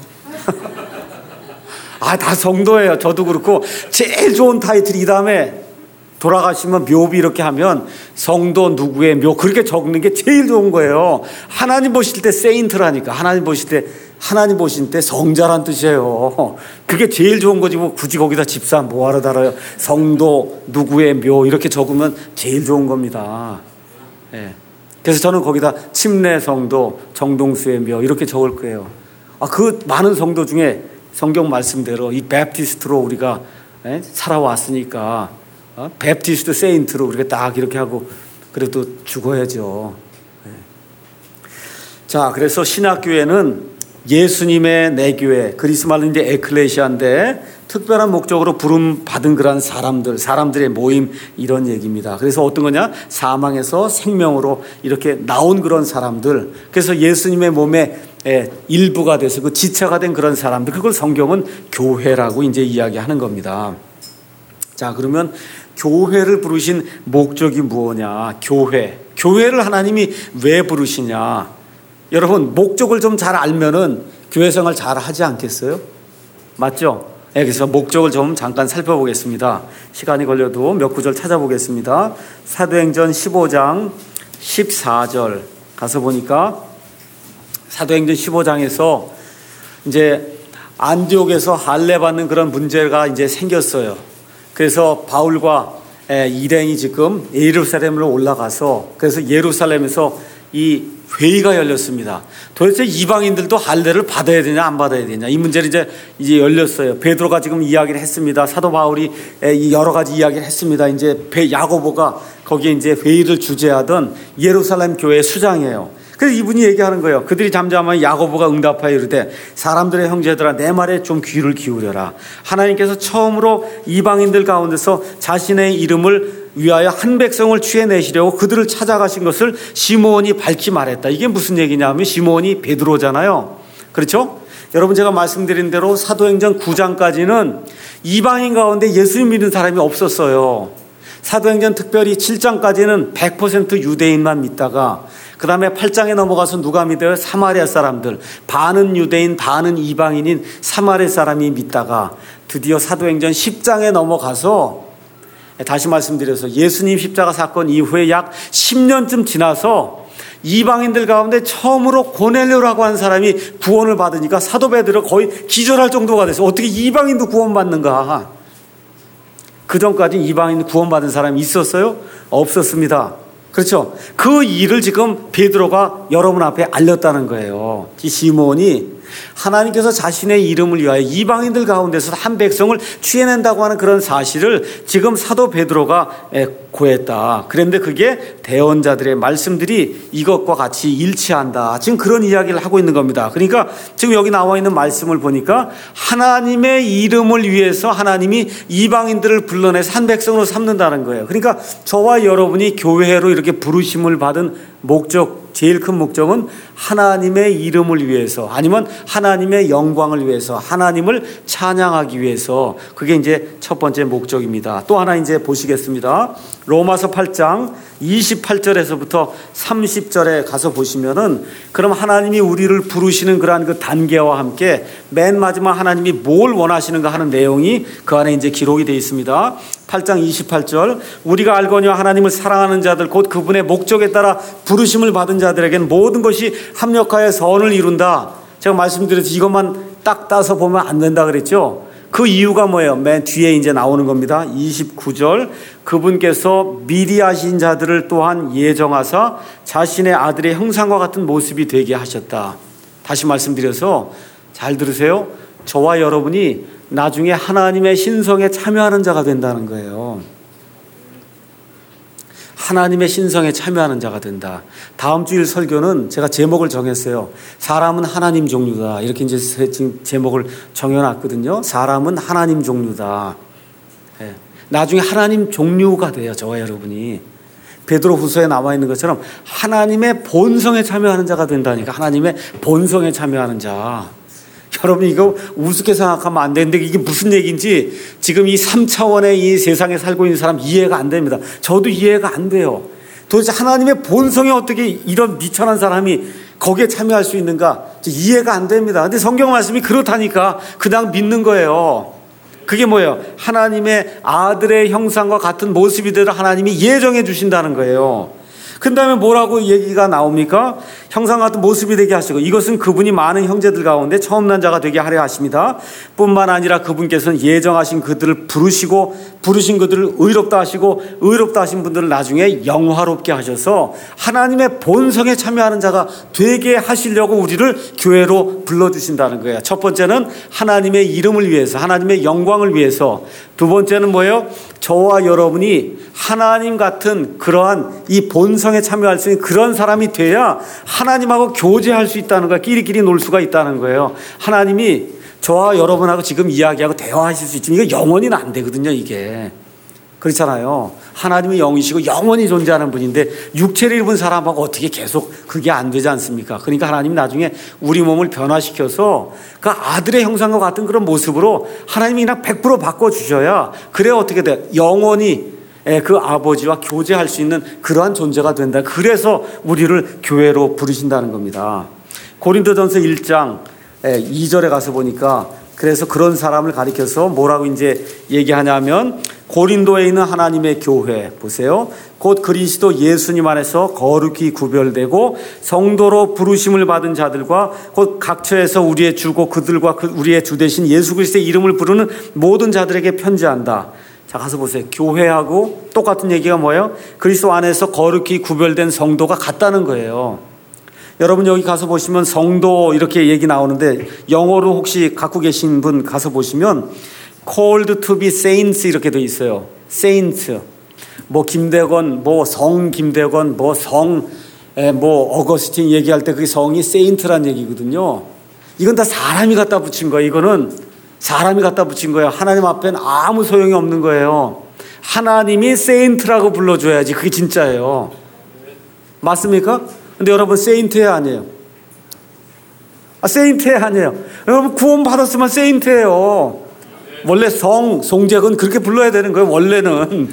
아, 다 성도예요. 저도 그렇고 제일 좋은 타이틀이 이 다음에 돌아가시면 묘비 이렇게 하면 성도 누구의 묘 그렇게 적는 게 제일 좋은 거예요. 하나님 보실 때 세인트라니까. 하나님 보실 때 하나님 보실 때 성자란 뜻이에요. 그게 제일 좋은 거지 뭐 굳이 거기다 집사 뭐하러 달아요. 성도 누구의 묘 이렇게 적으면 제일 좋은 겁니다. 예. 그래서 저는 거기다 침례 성도 정동수의 묘 이렇게 적을 거예요. 아, 그 많은 성도 중에 성경 말씀대로 이 베프티스트로 우리가 예? 살아왔으니까 어? 베프티스트 세인트로 우리가 딱 이렇게 하고 그래도 죽어야죠. 예. 자, 그래서 신학교회는 예수님의 내 교회, 그리스 말로 이제 에클레시아인데 특별한 목적으로 부름 받은 그런 사람들, 사람들의 모임 이런 얘기입니다. 그래서 어떤 거냐? 사망에서 생명으로 이렇게 나온 그런 사람들. 그래서 예수님의 몸의 일부가 돼서 그 지체가 된 그런 사람들. 그걸 성경은 교회라고 이제 이야기하는 겁니다. 자, 그러면 교회를 부르신 목적이 무엇냐? 교회. 교회를 하나님이 왜 부르시냐? 여러분 목적을 좀 잘 알면은 교회 생활 잘 하지 않겠어요? 맞죠? 네, 그래서 목적을 좀 잠깐 살펴보겠습니다. 시간이 걸려도 몇 구절 찾아보겠습니다. 사도행전 십오 장 십사 절 가서 보니까 사도행전 십오 장에서 이제 안디옥에서 할례 받는 그런 문제가 이제 생겼어요. 그래서 바울과 일행이 지금 예루살렘으로 올라가서 그래서 예루살렘에서 이 회의가 열렸습니다. 도대체 이방인들도 할례를 받아야 되냐 안 받아야 되냐 이 문제를 이제 이제 열렸어요. 베드로가 지금 이야기를 했습니다. 사도 바울이 여러 가지 이야기를 했습니다. 이제 야고보가 거기에 이제 회의를 주재하던 예루살렘 교회 수장이에요. 그래서 이분이 얘기하는 거예요. 그들이 잠잠하면 야고보가 응답하여 이르되 사람들의 형제들아 내 말에 좀 귀를 기울여라. 하나님께서 처음으로 이방인들 가운데서 자신의 이름을 위하여 한 백성을 취해내시려고 그들을 찾아가신 것을 시므온이 밝히 말했다. 이게 무슨 얘기냐면 시므온이 베드로잖아요. 그렇죠? 여러분 제가 말씀드린 대로 사도행전 구 장까지는 이방인 가운데 예수님 믿는 사람이 없었어요. 사도행전 특별히 칠 장까지는 백 퍼센트 유대인만 믿다가 그 다음에 팔 장에 넘어가서 누가 믿어요? 사마리아 사람들. 반은 유대인 반은 이방인인 사마리아 사람이 믿다가 드디어 사도행전 십 장에 넘어가서 다시 말씀드려서 예수님 십자가 사건 이후에 약 십 년쯤 지나서 이방인들 가운데 처음으로 고넬료라고 하는 사람이 구원을 받으니까 사도 베드로 거의 기절할 정도가 됐어요. 어떻게 이방인도 구원받는가? 그 전까지 이방인 구원받은 사람이 있었어요? 없었습니다. 그렇죠? 그 일을 지금 베드로가 여러분 앞에 알렸다는 거예요. 이 시몬이 하나님께서 자신의 이름을 위하여 이방인들 가운데서 한 백성을 취해낸다고 하는 그런 사실을 지금 사도 베드로가 고했다. 그런데 그게 대언자들의 말씀들이 이것과 같이 일치한다. 지금 그런 이야기를 하고 있는 겁니다. 그러니까 지금 여기 나와 있는 말씀을 보니까 하나님의 이름을 위해서 하나님이 이방인들을 불러내서 한 백성으로 삼는다는 거예요. 그러니까 저와 여러분이 교회로 이렇게 부르심을 받은 목적, 제일 큰 목적은 하나님의 이름을 위해서 아니면 하나님의 영광을 위해서 하나님을 찬양하기 위해서 그게 이제 첫 번째 목적입니다. 또 하나 이제 보시겠습니다. 로마서 팔 장 이십팔 절에서부터 삼십 절에 가서 보시면은 그럼 하나님이 우리를 부르시는 그러한 그 단계와 함께 맨 마지막 하나님이 뭘 원하시는가 하는 내용이 그 안에 이제 기록이 되어 있습니다. 팔 장 이십팔 절 우리가 알거니와 하나님을 사랑하는 자들 곧 그분의 목적에 따라 부르심을 받은 자들에게는 모든 것이 합력하여 선을 이룬다. 제가 말씀드렸듯이 이것만 딱 따서 보면 안 된다 그랬죠. 그 이유가 뭐예요? 맨 뒤에 이제 나오는 겁니다. 이십구 절 그분께서 미리 하신 자들을 또한 예정하사 자신의 아들의 형상과 같은 모습이 되게 하셨다. 다시 말씀드려서 잘 들으세요. 저와 여러분이 나중에 하나님의 신성에 참여하는 자가 된다는 거예요. 하나님의 신성에 참여하는 자가 된다. 다음 주일 설교는 제가 제목을 정했어요. 사람은 하나님 종류다. 이렇게 이제 지금 제목을 정해놨거든요. 사람은 하나님 종류다. 네. 나중에 하나님 종류가 돼요. 저와 여러분이. 베드로 후서에 나와 있는 것처럼 하나님의 본성에 참여하는 자가 된다니까. 하나님의 본성에 참여하는 자. 여러분 이거 우습게 생각하면 안 되는데 이게 무슨 얘기인지 지금 이 삼 차원의 이 세상에 살고 있는 사람 이해가 안 됩니다. 저도 이해가 안 돼요. 도대체 하나님의 본성에 어떻게 이런 미천한 사람이 거기에 참여할 수 있는가 이해가 안 됩니다. 근데 성경 말씀이 그렇다니까 그냥 믿는 거예요. 그게 뭐예요? 하나님의 아들의 형상과 같은 모습이 되도록 하나님이 예정해 주신다는 거예요. 그 다음에 뭐라고 얘기가 나옵니까? 형상 같은 모습이 되게 하시고 이것은 그분이 많은 형제들 가운데 처음 난 자가 되게 하려 하십니다. 뿐만 아니라 그분께서는 예정하신 그들을 부르시고 부르신 그들을 의롭다 하시고 의롭다 하신 분들을 나중에 영화롭게 하셔서 하나님의 본성에 참여하는 자가 되게 하시려고 우리를 교회로 불러주신다는 거예요. 첫 번째는 하나님의 이름을 위해서 하나님의 영광을 위해서 두 번째는 뭐예요? 저와 여러분이 하나님 같은 그러한 이 본성에 참여할 수 있는 그런 사람이 돼야 하나님하고 교제할 수 있다는 거야. 끼리끼리 놀 수가 있다는 거예요. 하나님이 저와 여러분하고 지금 이야기하고 대화하실 수 있지만 이거 영원히는 안 되거든요. 이게 그렇잖아요. 하나님이 영이시고 영원히 존재하는 분인데 육체를 입은 사람하고 어떻게 계속 그게 안 되지 않습니까? 그러니까 하나님이 나중에 우리 몸을 변화시켜서 그 아들의 형상과 같은 그런 모습으로 하나님이 그냥 백 퍼센트 바꿔주셔야 그래야 어떻게 돼? 영원히 그 아버지와 교제할 수 있는 그러한 존재가 된다. 그래서 우리를 교회로 부르신다는 겁니다. 고린도전서 일 장 이 절에 가서 보니까 그래서 그런 사람을 가리켜서 뭐라고 이제 얘기하냐면 고린도에 있는 하나님의 교회 보세요. 곧 그리스도 예수님 안에서 거룩히 구별되고 성도로 부르심을 받은 자들과 곧 각처에서 우리의 주고 그들과 그 우리의 주 되신 예수 그리스도의 이름을 부르는 모든 자들에게 편지한다. 자, 가서 보세요. 교회하고 똑같은 얘기가 뭐예요? 그리스도 안에서 거룩히 구별된 성도가 같다는 거예요. 여러분 여기 가서 보시면 성도 이렇게 얘기 나오는데 영어로 혹시 갖고 계신 분 가서 보시면 called to be saints 이렇게 돼 있어요. saints. 뭐 김대건, 뭐 성 김대건, 뭐 성, 뭐 어거스틴 얘기할 때 그게 성이 saint란 얘기거든요. 이건 다 사람이 갖다 붙인 거예요. 이거는 사람이 갖다 붙인 거예요. 하나님 앞에는 아무 소용이 없는 거예요. 하나님이 saint라고 불러줘야지 그게 진짜예요. 맞습니까? 근데 여러분 세인트예요 아니에요? 아, 세인트예요 아니에요? 여러분 구원 받았으면 세인트예요. 원래 성, 송재근 그렇게 불러야 되는 거예요. 원래는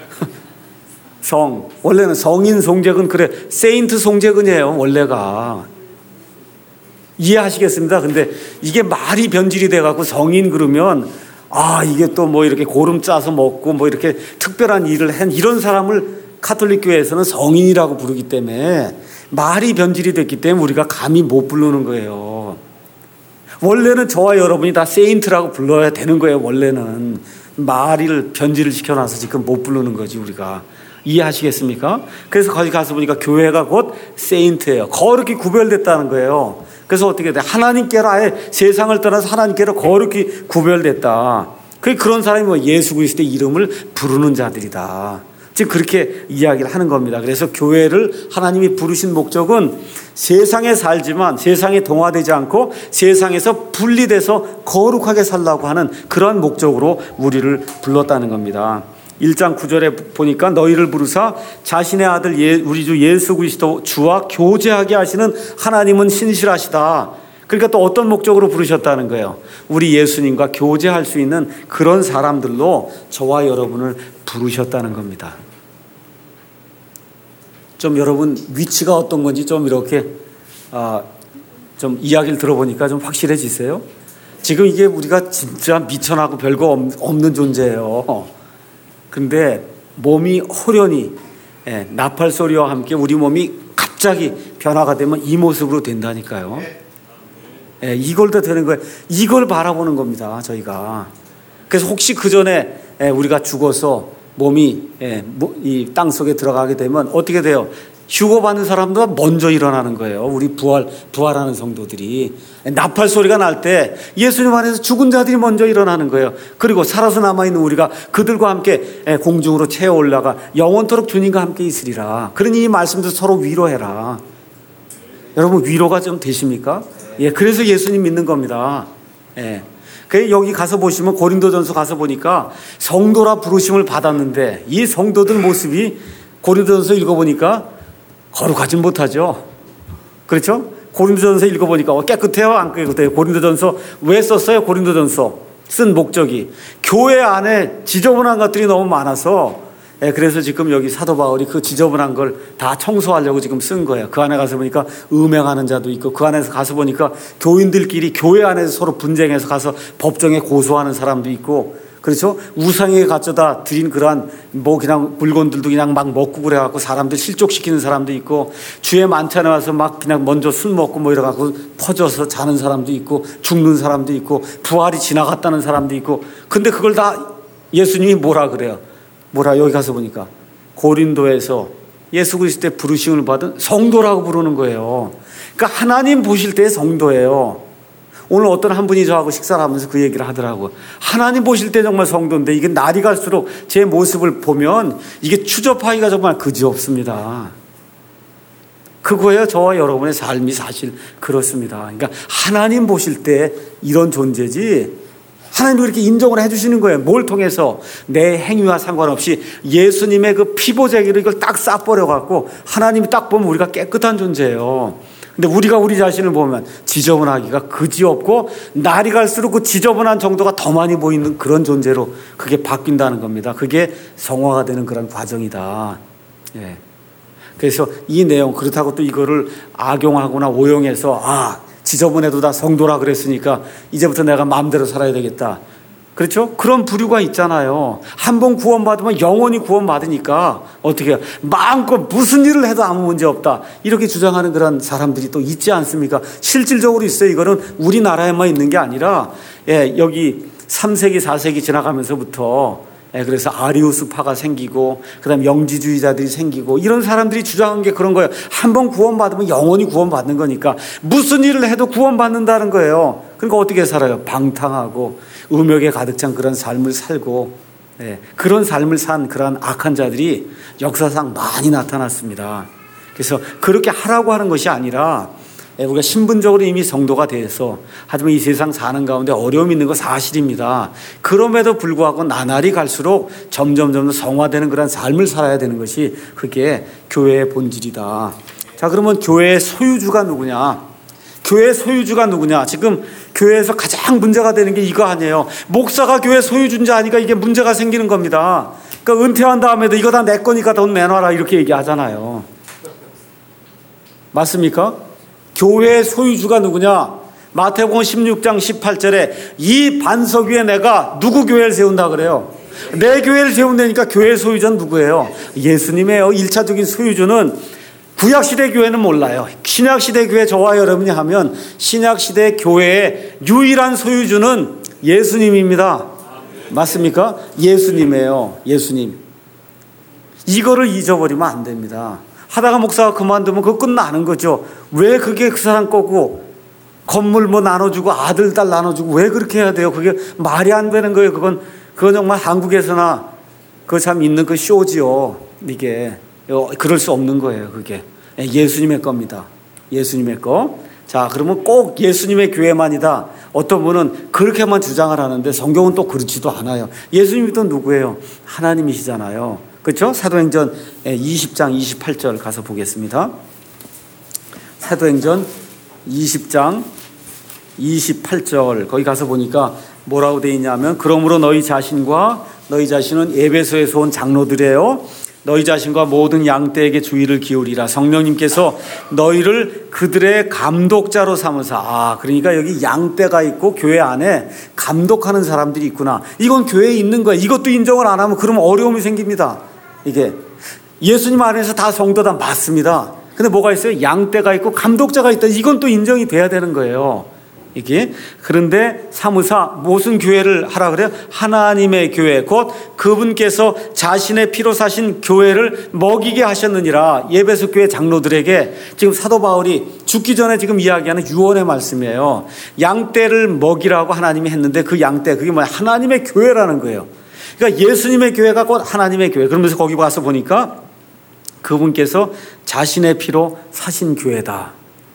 성, 원래는 성인 송재근 그래 세인트 송재근이에요. 원래가 이해하시겠습니다. 근데 이게 말이 변질이 돼갖고 성인 그러면 아 이게 또 뭐 이렇게 고름 짜서 먹고 뭐 이렇게 특별한 일을 한 이런 사람을 카톨릭 교회에서는 성인이라고 부르기 때문에 말이 변질이 됐기 때문에 우리가 감히 못 부르는 거예요. 원래는 저와 여러분이 다 세인트라고 불러야 되는 거예요. 원래는 말을 변질을 시켜놔서 지금 못 부르는 거지 우리가. 이해하시겠습니까? 그래서 거기 가서 보니까 교회가 곧 세인트예요. 거룩히 구별됐다는 거예요. 그래서 어떻게 돼? 하나님께로 아예 세상을 떠나서 하나님께로 거룩히 구별됐다. 그런 사람이 뭐 예수 그리스도의 이름을 부르는 자들이다. 지금 그렇게 이야기를 하는 겁니다. 그래서 교회를 하나님이 부르신 목적은 세상에 살지만 세상에 동화되지 않고 세상에서 분리돼서 거룩하게 살라고 하는 그런 목적으로 우리를 불렀다는 겁니다. 일 장 구 절에 보니까 너희를 부르사 자신의 아들 예, 우리 주 예수 그리스도 주와 교제하게 하시는 하나님은 신실하시다. 그러니까 또 어떤 목적으로 부르셨다는 거예요? 우리 예수님과 교제할 수 있는 그런 사람들로 저와 여러분을 부르셨다는 겁니다. 좀 여러분 위치가 어떤 건지 좀 이렇게 아, 좀 이야기를 들어보니까 좀 확실해지세요? 지금 이게 우리가 진짜 미천하고 별거 없는 존재예요. 근데 몸이 호련히 예, 나팔 소리와 함께 우리 몸이 갑자기 변화가 되면 이 모습으로 된다니까요. 예, 이걸 다 되는 거예요. 이걸 바라보는 겁니다. 저희가. 그래서 혹시 그 전에 예, 우리가 죽어서 몸이 예, 이 땅 속에 들어가게 되면 어떻게 돼요? 휴거받는 사람보다 먼저 일어나는 거예요. 우리 부활, 부활하는 성도들이. 나팔 소리가 날 때 예수님 안에서 죽은 자들이 먼저 일어나는 거예요. 그리고 살아서 남아있는 우리가 그들과 함께 공중으로 채워 올라가 영원토록 주님과 함께 있으리라. 그러니 이 말씀도 서로 위로해라. 여러분 위로가 좀 되십니까? 예, 그래서 예수님 믿는 겁니다. 예. 그 여기 가서 보시면 고린도전서 가서 보니까 성도라 부르심을 받았는데 이 성도들 모습이 고린도전서 읽어보니까 거룩하진 못하죠. 그렇죠? 고린도전서 읽어보니까 깨끗해요? 안 깨끗해요? 고린도전서 왜 썼어요? 고린도전서 쓴 목적이 교회 안에 지저분한 것들이 너무 많아서 예, 그래서 지금 여기 사도 바울이 그 지저분한 걸 다 청소하려고 지금 쓴 거예요. 그 안에 가서 보니까 음행하는 자도 있고 그 안에서 가서 보니까 교인들끼리 교회 안에서 서로 분쟁해서 가서 법정에 고소하는 사람도 있고 그렇죠? 우상에 갖춰다 드린 그러한 뭐 그냥 물건들도 그냥 막 먹고 그래갖고 사람들 실족시키는 사람도 있고 주의 만찬에 와서 막 그냥 먼저 술 먹고 뭐 이래갖고 퍼져서 자는 사람도 있고 죽는 사람도 있고 부활이 지나갔다는 사람도 있고 근데 그걸 다 예수님이 뭐라 그래요? 뭐라 여기 가서 보니까 고린도에서 예수 그리스도의 부르심을 받은 성도라고 부르는 거예요. 그러니까 하나님 보실 때의 성도예요. 오늘 어떤 한 분이 저하고 식사를 하면서 그 얘기를 하더라고요. 하나님 보실 때 정말 성도인데 이게 날이 갈수록 제 모습을 보면 이게 추접하기가 정말 그지없습니다. 그거예요. 저와 여러분의 삶이 사실 그렇습니다. 그러니까 하나님 보실 때 이런 존재지 하나님이 그렇게 인정을 해주시는 거예요. 뭘 통해서? 내 행위와 상관없이 예수님의 그 피보자기를 이걸 딱 싸버려갖고 하나님이 딱 보면 우리가 깨끗한 존재예요. 근데 우리가 우리 자신을 보면 지저분하기가 그지없고 날이 갈수록 그 지저분한 정도가 더 많이 보이는 그런 존재로 그게 바뀐다는 겁니다. 그게 성화가 되는 그런 과정이다. 예. 그래서 이 내용 그렇다고 또 이거를 악용하거나 오용해서 아 지저분해도 다 성도라 그랬으니까 이제부터 내가 마음대로 살아야 되겠다. 그렇죠? 그런 부류가 있잖아요. 한 번 구원받으면 영원히 구원받으니까 어떻게 해요? 마음껏 무슨 일을 해도 아무 문제 없다. 이렇게 주장하는 그런 사람들이 또 있지 않습니까? 실질적으로 있어요. 이거는 우리나라에만 있는 게 아니라 예, 여기 삼 세기, 사 세기 지나가면서부터 예, 그래서 아리우스파가 생기고 그다음 영지주의자들이 생기고 이런 사람들이 주장한 게 그런 거예요. 한 번 구원받으면 영원히 구원받는 거니까 무슨 일을 해도 구원받는다는 거예요. 그러니까 어떻게 살아요? 방탕하고 음욕에 가득 찬 그런 삶을 살고 예, 그런 삶을 산 그런 악한 자들이 역사상 많이 나타났습니다. 그래서 그렇게 하라고 하는 것이 아니라 우리가 신분적으로 이미 성도가 돼서 하지만 이 세상 사는 가운데 어려움이 있는 거 사실입니다. 그럼에도 불구하고 나날이 갈수록 점점 점점 성화되는 그런 삶을 살아야 되는 것이 그게 교회의 본질이다. 자, 그러면 교회의 소유주가 누구냐? 교회의 소유주가 누구냐? 지금 교회에서 가장 문제가 되는 게 이거 아니에요. 목사가 교회 소유주인지 아니까 이게 문제가 생기는 겁니다. 그러니까 은퇴한 다음에도 이거 다 내 거니까 돈 내놔라 이렇게 얘기하잖아요. 맞습니까? 교회의 소유주가 누구냐? 마태복음 십육 장 십팔 절에 이 반석 위에 내가 누구 교회를 세운다 그래요? 내 교회를 세운다니까 교회의 소유주는 누구예요? 예수님이에요. 일차적인 소유주는 구약시대 교회는 몰라요. 신약시대 교회 저와 여러분이 하면 신약시대 교회의 유일한 소유주는 예수님입니다. 맞습니까? 예수님이에요. 예수님. 이거를 잊어버리면 안 됩니다. 하다가 목사가 그만두면 그거 끝나는 거죠. 왜 그게 그 사람 거고 건물 뭐 나눠주고 아들 딸 나눠주고 왜 그렇게 해야 돼요? 그게 말이 안 되는 거예요. 그건 그건 정말 한국에서나 그거 참 있는 그 쇼지요. 이게 그럴 수 없는 거예요. 그게 예수님의 겁니다. 예수님의 거. 자, 그러면 꼭 예수님의 교회만이다. 어떤 분은 그렇게만 주장을 하는데 성경은 또 그렇지도 않아요. 예수님이 또 누구예요? 하나님이시잖아요. 그렇죠? 사도행전 이십 장 이십팔 절 가서 보겠습니다. 사도행전 이십 장 이십팔 절 거기 가서 보니까 뭐라고 되어 있냐면 그러므로 너희 자신과 너희 자신은 에베소에서 온 장로들이에요. 너희 자신과 모든 양떼에게 주의를 기울이라. 성령님께서 너희를 그들의 감독자로 삼으사. 아, 그러니까 여기 양떼가 있고 교회 안에 감독하는 사람들이 있구나. 이건 교회에 있는 거야. 이것도 인정을 안 하면 그러면 어려움이 생깁니다. 이게 예수님 안에서 다 성도다 맞습니다. 근데 뭐가 있어요? 양떼가 있고 감독자가 있다. 이건 또 인정이 돼야 되는 거예요. 이게 그런데 사무사 무슨 교회를 하라 그래요? 하나님의 교회 곧 그분께서 자신의 피로 사신 교회를 먹이게 하셨느니라. 에베소 교회 장로들에게 지금 사도 바울이 죽기 전에 지금 이야기하는 유언의 말씀이에요. 양떼를 먹이라고 하나님이 했는데 그 양떼 그게 뭐야? 하나님의 교회라는 거예요. 그러니까 예수님의 교회가 곧 하나님의 교회. 그러면서 거기 가서 보니까 그분께서 자신의 피로 사신 교회다.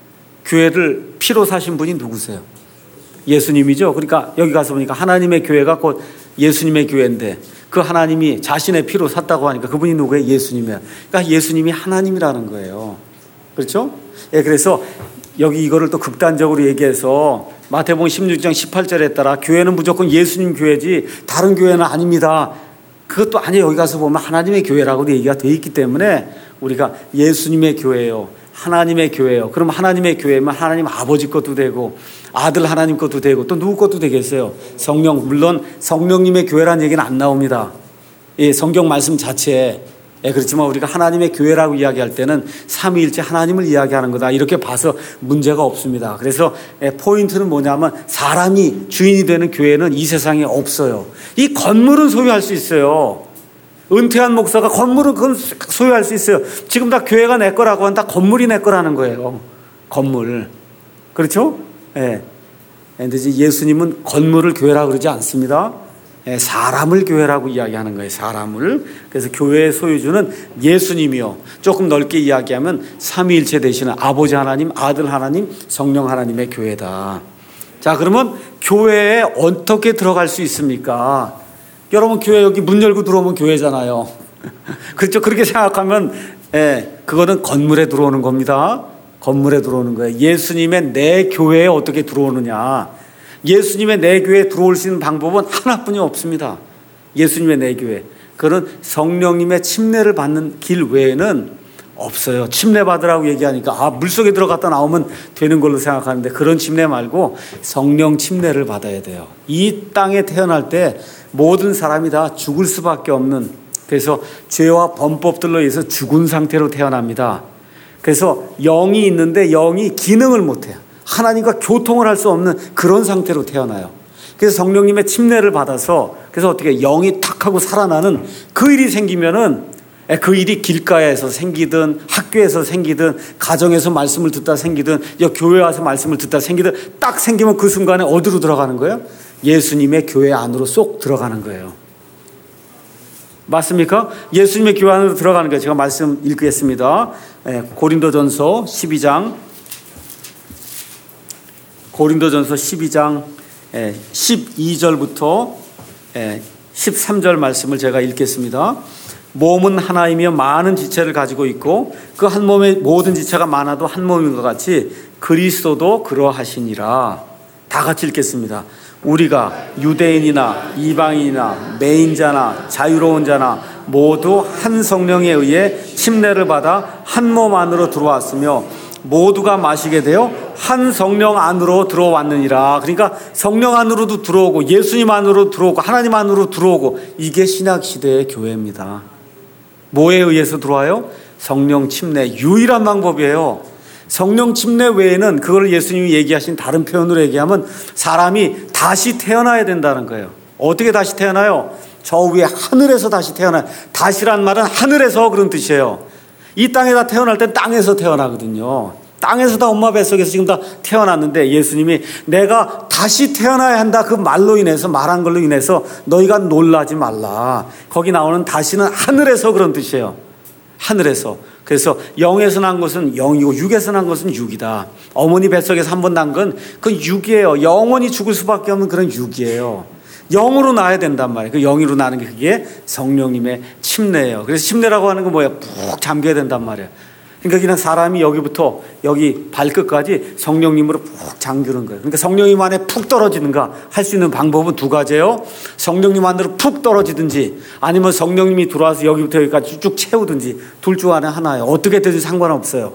교회를 피로 사신 분이 누구세요? 예수님이죠. 그러니까 여기 가서 보니까 하나님의 교회가 곧 예수님의 교회인데 그 하나님이 자신의 피로 샀다고 하니까 그분이 누구예요? 예수님이에요. 그러니까 예수님이 하나님이라는 거예요. 그렇죠? 예, 그래서 여기 이거를 또 극단적으로 얘기해서 마태복음 십육 장 십팔 절에 따라 교회는 무조건 예수님 교회지 다른 교회는 아닙니다. 그것도 아니에요. 여기 가서 보면 하나님의 교회라고 얘기가 되어 있기 때문에 우리가 예수님의 교회예요. 하나님의 교회예요. 그럼 하나님의 교회면 하나님 아버지 것도 되고 아들 하나님 것도 되고 또 누구 것도 되겠어요? 성령. 물론 성령님의 교회라는 얘기는 안 나옵니다. 예, 성경 말씀 자체에. 예, 그렇지만 우리가 하나님의 교회라고 이야기할 때는 삼위일체 하나님을 이야기하는 거다. 이렇게 봐서 문제가 없습니다. 그래서 예, 포인트는 뭐냐면 사람이 주인이 되는 교회는 이 세상에 없어요. 이 건물은 소유할 수 있어요. 은퇴한 목사가 건물은 그건 소유할 수 있어요. 지금 다 교회가 내 거라고 하면 다 건물이 내 거라는 거예요. 건물. 그렇죠? 예. 근데 예수님은 건물을 교회라고 그러지 않습니다. 예, 사람을 교회라고 이야기하는 거예요. 사람을. 그래서 교회의 소유주는 예수님이요. 조금 넓게 이야기하면 삼위일체 되시는 아버지 하나님, 아들 하나님, 성령 하나님의 교회다. 자, 그러면 교회에 어떻게 들어갈 수 있습니까? 여러분 교회 여기 문 열고 들어오면 교회잖아요. 그렇죠? 그렇게 생각하면 예, 그거는 건물에 들어오는 겁니다. 건물에 들어오는 거예요. 예수님의 내 교회에 어떻게 들어오느냐. 예수님의 내 교회에 들어올 수 있는 방법은 하나뿐이 없습니다. 예수님의 내 교회. 그건 성령님의 침례를 받는 길 외에는 없어요. 침례 받으라고 얘기하니까 아, 물속에 들어갔다 나오면 되는 걸로 생각하는데 그런 침례 말고 성령 침례를 받아야 돼요. 이 땅에 태어날 때 모든 사람이 다 죽을 수밖에 없는, 그래서 죄와 범법들로 인해서 죽은 상태로 태어납니다. 그래서 영이 있는데 영이 기능을 못해요. 하나님과 교통을 할 수 없는 그런 상태로 태어나요. 그래서 성령님의 침례를 받아서 그래서 어떻게 영이 탁 하고 살아나는 그 일이 생기면은 그 일이 길가에서 생기든 학교에서 생기든 가정에서 말씀을 듣다 생기든 교회 와서 말씀을 듣다 생기든 딱 생기면 그 순간에 어디로 들어가는 거예요? 예수님의 교회 안으로 쏙 들어가는 거예요. 맞습니까? 예수님의 교회 안으로 들어가는 거예요. 제가 말씀 읽겠습니다. 고린도전서 십이 장 고린도전서 십이 장 십이 절부터 십삼 절 말씀을 제가 읽겠습니다. 몸은 하나이며 많은 지체를 가지고 있고 그 한 몸의 모든 지체가 많아도 한 몸인 것 같이 그리스도도 그러하시니라. 다 같이 읽겠습니다. 우리가 유대인이나 이방인이나 매인자나 자유로운 자나 모두 한 성령에 의해 침례를 받아 한 몸 안으로 들어왔으며 모두가 마시게 되어 한 성령 안으로 들어왔느니라. 그러니까 성령 안으로도 들어오고 예수님 안으로 들어오고 하나님 안으로 들어오고, 이게 신약시대의 교회입니다. 뭐에 의해서 들어와요? 성령 침례, 유일한 방법이에요. 성령 침례 외에는 그걸 예수님이 얘기하신 다른 표현으로 얘기하면 사람이 다시 태어나야 된다는 거예요. 어떻게 다시 태어나요? 저 위에 하늘에서 다시 태어나요. 다시란 말은 하늘에서 그런 뜻이에요. 이 땅에다 태어날 땐 땅에서 태어나거든요. 땅에서 다 엄마 뱃속에서 지금 다 태어났는데 예수님이 내가 다시 태어나야 한다 그 말로 인해서 말한 걸로 인해서 너희가 놀라지 말라. 거기 나오는 다시는 하늘에서 그런 뜻이에요. 하늘에서. 그래서 영에서 난 것은 영이고 육에서 난 것은 육이다. 어머니 뱃속에서 한 번 난 건 그건 육이에요. 영원히 죽을 수밖에 없는 그런 육이에요. 영으로 나야 된단 말이에요. 그 영으로 나는 게 그게 성령님의 침례예요. 그래서 침례라고 하는 건 뭐야? 푹 잠겨야 된단 말이에요. 그러니까 그냥 사람이 여기부터 여기 발끝까지 성령님으로 푹 잠그는 거예요. 그러니까 성령님 안에 푹 떨어지는가 할 수 있는 방법은 두 가지예요. 성령님 안으로 푹 떨어지든지 아니면 성령님이 들어와서 여기부터 여기까지 쭉 채우든지 둘 중 안에 하나예요. 어떻게 되든 상관없어요.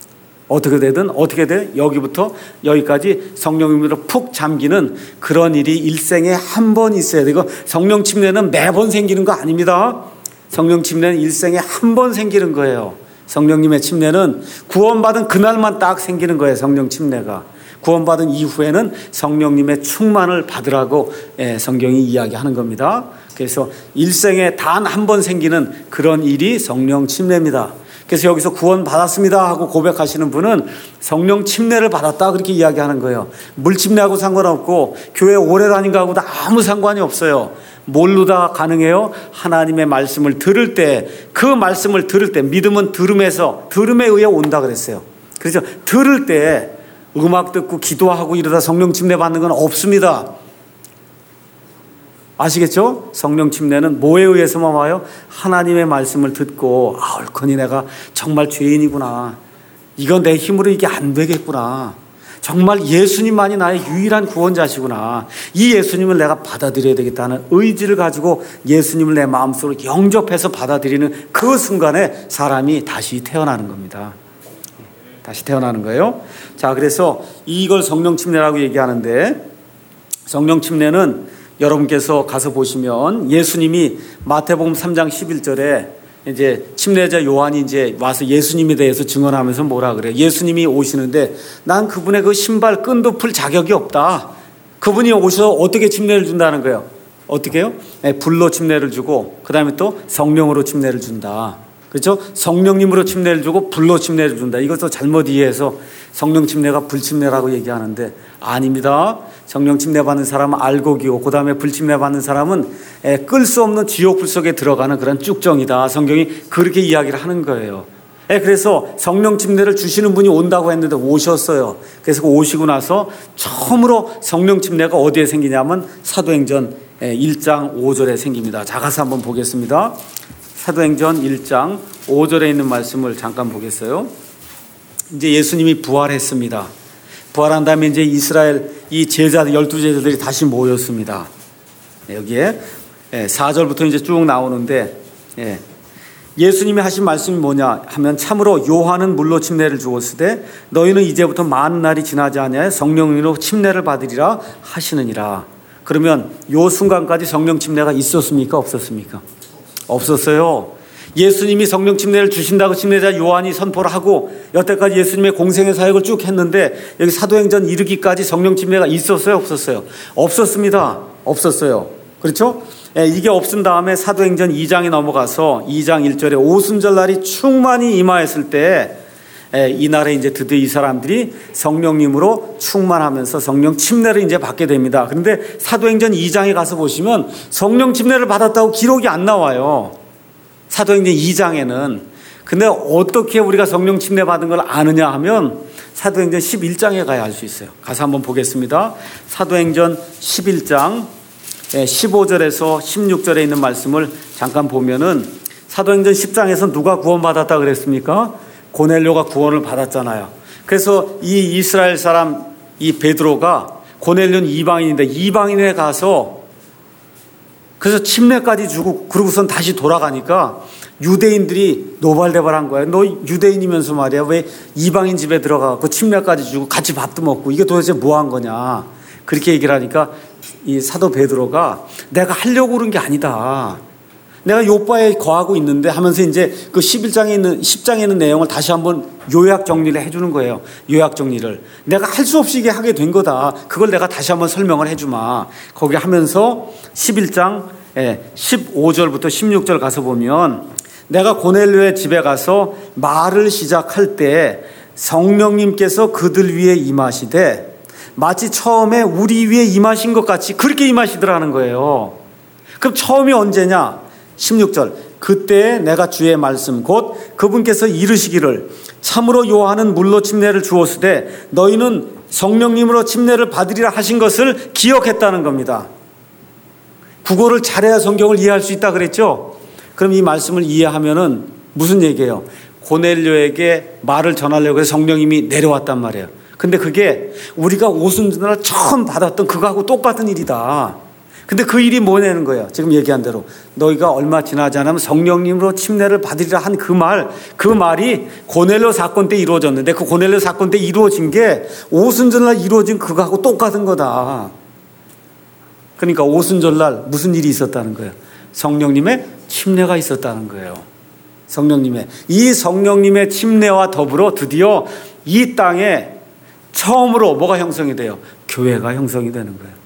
어떻게 되든 어떻게 돼? 여기부터 여기까지 성령님으로 푹 잠기는 그런 일이 일생에 한 번 있어야 되고, 성령 침례는 매번 생기는 거 아닙니다. 성령 침례는 일생에 한 번 생기는 거예요. 성령님의 침례는 구원받은 그날만 딱 생기는 거예요. 성령 침례가 구원받은 이후에는 성령님의 충만을 받으라고 성경이 이야기하는 겁니다. 그래서 일생에 단 한 번 생기는 그런 일이 성령 침례입니다. 그래서 여기서 구원받았습니다 하고 고백하시는 분은 성령 침례를 받았다 그렇게 이야기하는 거예요. 물 침례하고 상관없고 교회 오래 다닌 거하고도 아무 상관이 없어요. 뭘로 다 가능해요? 하나님의 말씀을 들을 때, 그 말씀을 들을 때, 믿음은 들음에서, 들음에 의해 온다 그랬어요. 그래서 들을 때 음악 듣고 기도하고 이러다 성령 침례 받는 건 없습니다. 아시겠죠? 성령 침례는 뭐에 의해서만 와요? 하나님의 말씀을 듣고 아, 옳거니 내가 정말 죄인이구나. 이건 내 힘으로 이게 안 되겠구나. 정말 예수님만이 나의 유일한 구원자시구나. 이 예수님을 내가 받아들여야 되겠다는 의지를 가지고 예수님을 내 마음속으로 영접해서 받아들이는 그 순간에 사람이 다시 태어나는 겁니다. 다시 태어나는 거예요. 자, 그래서 이걸 성령 침례라고 얘기하는데, 성령 침례는 여러분께서 가서 보시면 예수님이 마태복음 삼 장 십일 절에 이제 침례자 요한이 이제 와서 예수님에 대해서 증언하면서 뭐라 그래요? 예수님이 오시는데 난 그분의 그 신발 끈도 풀 자격이 없다. 그분이 오셔서 어떻게 침례를 준다는 거예요? 어떻게 해요? 네, 불로 침례를 주고 그 다음에 또 성령으로 침례를 준다. 그렇죠? 성령님으로 침례를 주고 불로 침례를 준다. 이것도 잘못 이해해서 성령 침례가 불 침례라고 얘기하는데 아닙니다. 성령 침례 받는 사람은 알곡이고 그 다음에 불 침례 받는 사람은 끌 수 없는 지옥 불 속에 들어가는 그런 쭉정이다. 성경이 그렇게 이야기를 하는 거예요. 그래서 성령 침례를 주시는 분이 온다고 했는데 오셨어요. 그래서 오시고 나서 처음으로 성령 침례가 어디에 생기냐면 사도행전 일 장 오 절에 생깁니다. 자, 가서 한번 보겠습니다. 사도행전 일 장 오 절에 있는 말씀을 잠깐 보겠어요. 이제 예수님이 부활했습니다. 부활한 다음에 이제 이스라엘 이 제자들, 열두 제자들이 다시 모였습니다. 여기에 사 절부터 이제 쭉 나오는데, 예수님이 하신 말씀이 뭐냐 하면 참으로 요한은 물로 침례를 주었으되 너희는 이제부터 많은 날이 지나지 아니하여 성령으로 침례를 받으리라 하시느니라. 그러면 요 순간까지 성령 침례가 있었습니까? 없었습니까? 없었어요. 예수님이 성령 침례를 주신다고 침례자 요한이 선포를 하고 여태까지 예수님의 공생의 사역을 쭉 했는데 여기 사도행전 이르기까지 성령 침례가 있었어요? 없었어요? 없었습니다. 없었어요. 그렇죠? 예, 이게 없은 다음에 사도행전 이 장에 넘어가서 이 장 일 절에 오순절날이 충만히 임하였을 때 예, 이날에 이제 드디어 이 사람들이 성령님으로 충만하면서 성령 침례를 이제 받게 됩니다. 그런데 사도행전 이 장에 가서 보시면 성령 침례를 받았다고 기록이 안 나와요. 사도행전 이 장에는. 근데 어떻게 우리가 성령 침례 받은 걸 아느냐 하면 사도행전 십일 장에 가야 알 수 있어요. 가서 한번 보겠습니다. 사도행전 십일 장 십오 절에서 십육 절에 있는 말씀을 잠깐 보면은 사도행전 십 장에서 누가 구원받았다 그랬습니까? 고넬료가 구원을 받았잖아요. 그래서 이 이스라엘 사람 이 베드로가 고넬료는 이방인인데 이방인에 가서 그래서 침례까지 주고 그러고선 다시 돌아가니까 유대인들이 노발대발한 거예요. 너 유대인이면서 말이야 왜 이방인 집에 들어가고 침례까지 주고 같이 밥도 먹고 이게 도대체 뭐 한 거냐 그렇게 얘기를 하니까 이 사도 베드로가 내가 하려고 그런 게 아니다. 내가 요바에 거하고 있는데 하면서 이제 그 십일 장에 있는 십 장에 있는 내용을 다시 한번 요약 정리를 해주는 거예요. 요약 정리를 내가 할 수 없이 이게 하게 된 거다. 그걸 내가 다시 한번 설명을 해주마. 거기 하면서 십일 장 십오 절부터 십육 절 가서 보면 내가 고넬료의 집에 가서 말을 시작할 때 성령님께서 그들 위에 임하시되 마치 처음에 우리 위에 임하신 것 같이 그렇게 임하시더라는 거예요. 그럼 처음이 언제냐? 십육 절 그때 내가 주의 말씀 곧 그분께서 이르시기를 참으로 요한은 물로 침례를 주었으되 너희는 성령님으로 침례를 받으리라 하신 것을 기억했다는 겁니다. 국어를 잘해야 성경을 이해할 수 있다 그랬죠. 그럼 이 말씀을 이해하면은 무슨 얘기예요? 고넬료에게 말을 전하려고 해서 성령님이 내려왔단 말이에요. 근데 그게 우리가 오순절날 처음 받았던 그거하고 똑같은 일이다. 근데 그 일이 뭐냐는 거예요. 지금 얘기한 대로 너희가 얼마 지나지 않으면 성령님으로 침례를 받으리라 한 그 말, 그 말이 고넬료 사건 때 이루어졌는데 그 고넬료 사건 때 이루어진 게 오순절날 이루어진 그거하고 똑같은 거다. 그러니까 오순절날 무슨 일이 있었다는 거예요? 성령님의 침례가 있었다는 거예요. 성령님의 이 성령님의 침례와 더불어 드디어 이 땅에 처음으로 뭐가 형성이 돼요? 교회가 형성이 되는 거예요.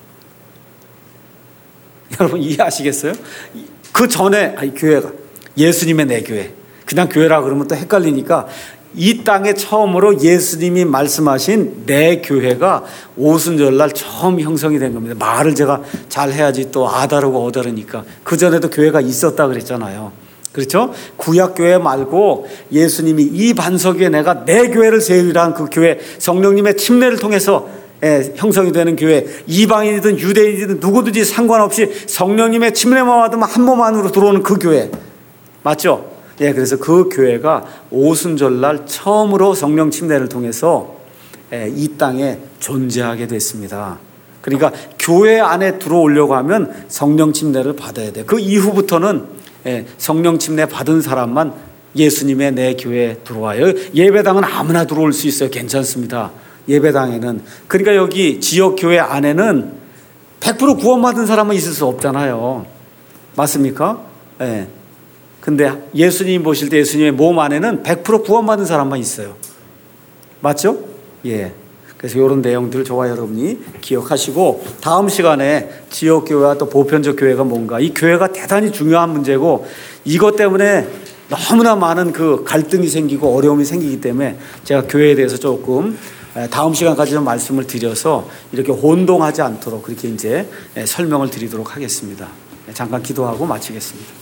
여러분 이해하시겠어요? 그 전에 아니 교회가 예수님의 내 교회 그냥 교회라 그러면 또 헷갈리니까 이 땅에 처음으로 예수님이 말씀하신 내 교회가 오순절날 처음 형성이 된 겁니다. 말을 제가 잘 해야지 또 아다르고 어다르니까 그전에도 교회가 있었다 그랬잖아요. 그렇죠? 구약교회 말고 예수님이 이 반석 위에 내가 내 교회를 세우리라는 그 교회 성령님의 침례를 통해서 예, 형성이 되는 교회 이방인이든 유대인이든 누구든지 상관없이 성령님의 침례만 받으면 한 몸 안으로 들어오는 그 교회 맞죠? 예, 그래서 그 교회가 오순절날 처음으로 성령 침례를 통해서 예, 이 땅에 존재하게 됐습니다. 그러니까 교회 안에 들어오려고 하면 성령 침례를 받아야 돼. 그 이후부터는 예, 성령 침례 받은 사람만 예수님의 내 교회에 들어와요. 예배당은 아무나 들어올 수 있어요. 괜찮습니다. 예배당에는. 그러니까 여기 지역교회 안에는 백 퍼센트 구원받은 사람은 있을 수 없잖아요. 맞습니까? 예. 근데 예수님 보실 때 예수님의 몸 안에는 백 퍼센트 구원받은 사람만 있어요. 맞죠? 예. 그래서 이런 내용들을 저와 여러분이 기억하시고 다음 시간에 지역교회와 또 보편적 교회가 뭔가 이 교회가 대단히 중요한 문제고 이것 때문에 너무나 많은 그 갈등이 생기고 어려움이 생기기 때문에 제가 교회에 대해서 조금 다음 시간까지 좀 말씀을 드려서 이렇게 혼동하지 않도록 그렇게 이제 설명을 드리도록 하겠습니다. 잠깐 기도하고 마치겠습니다.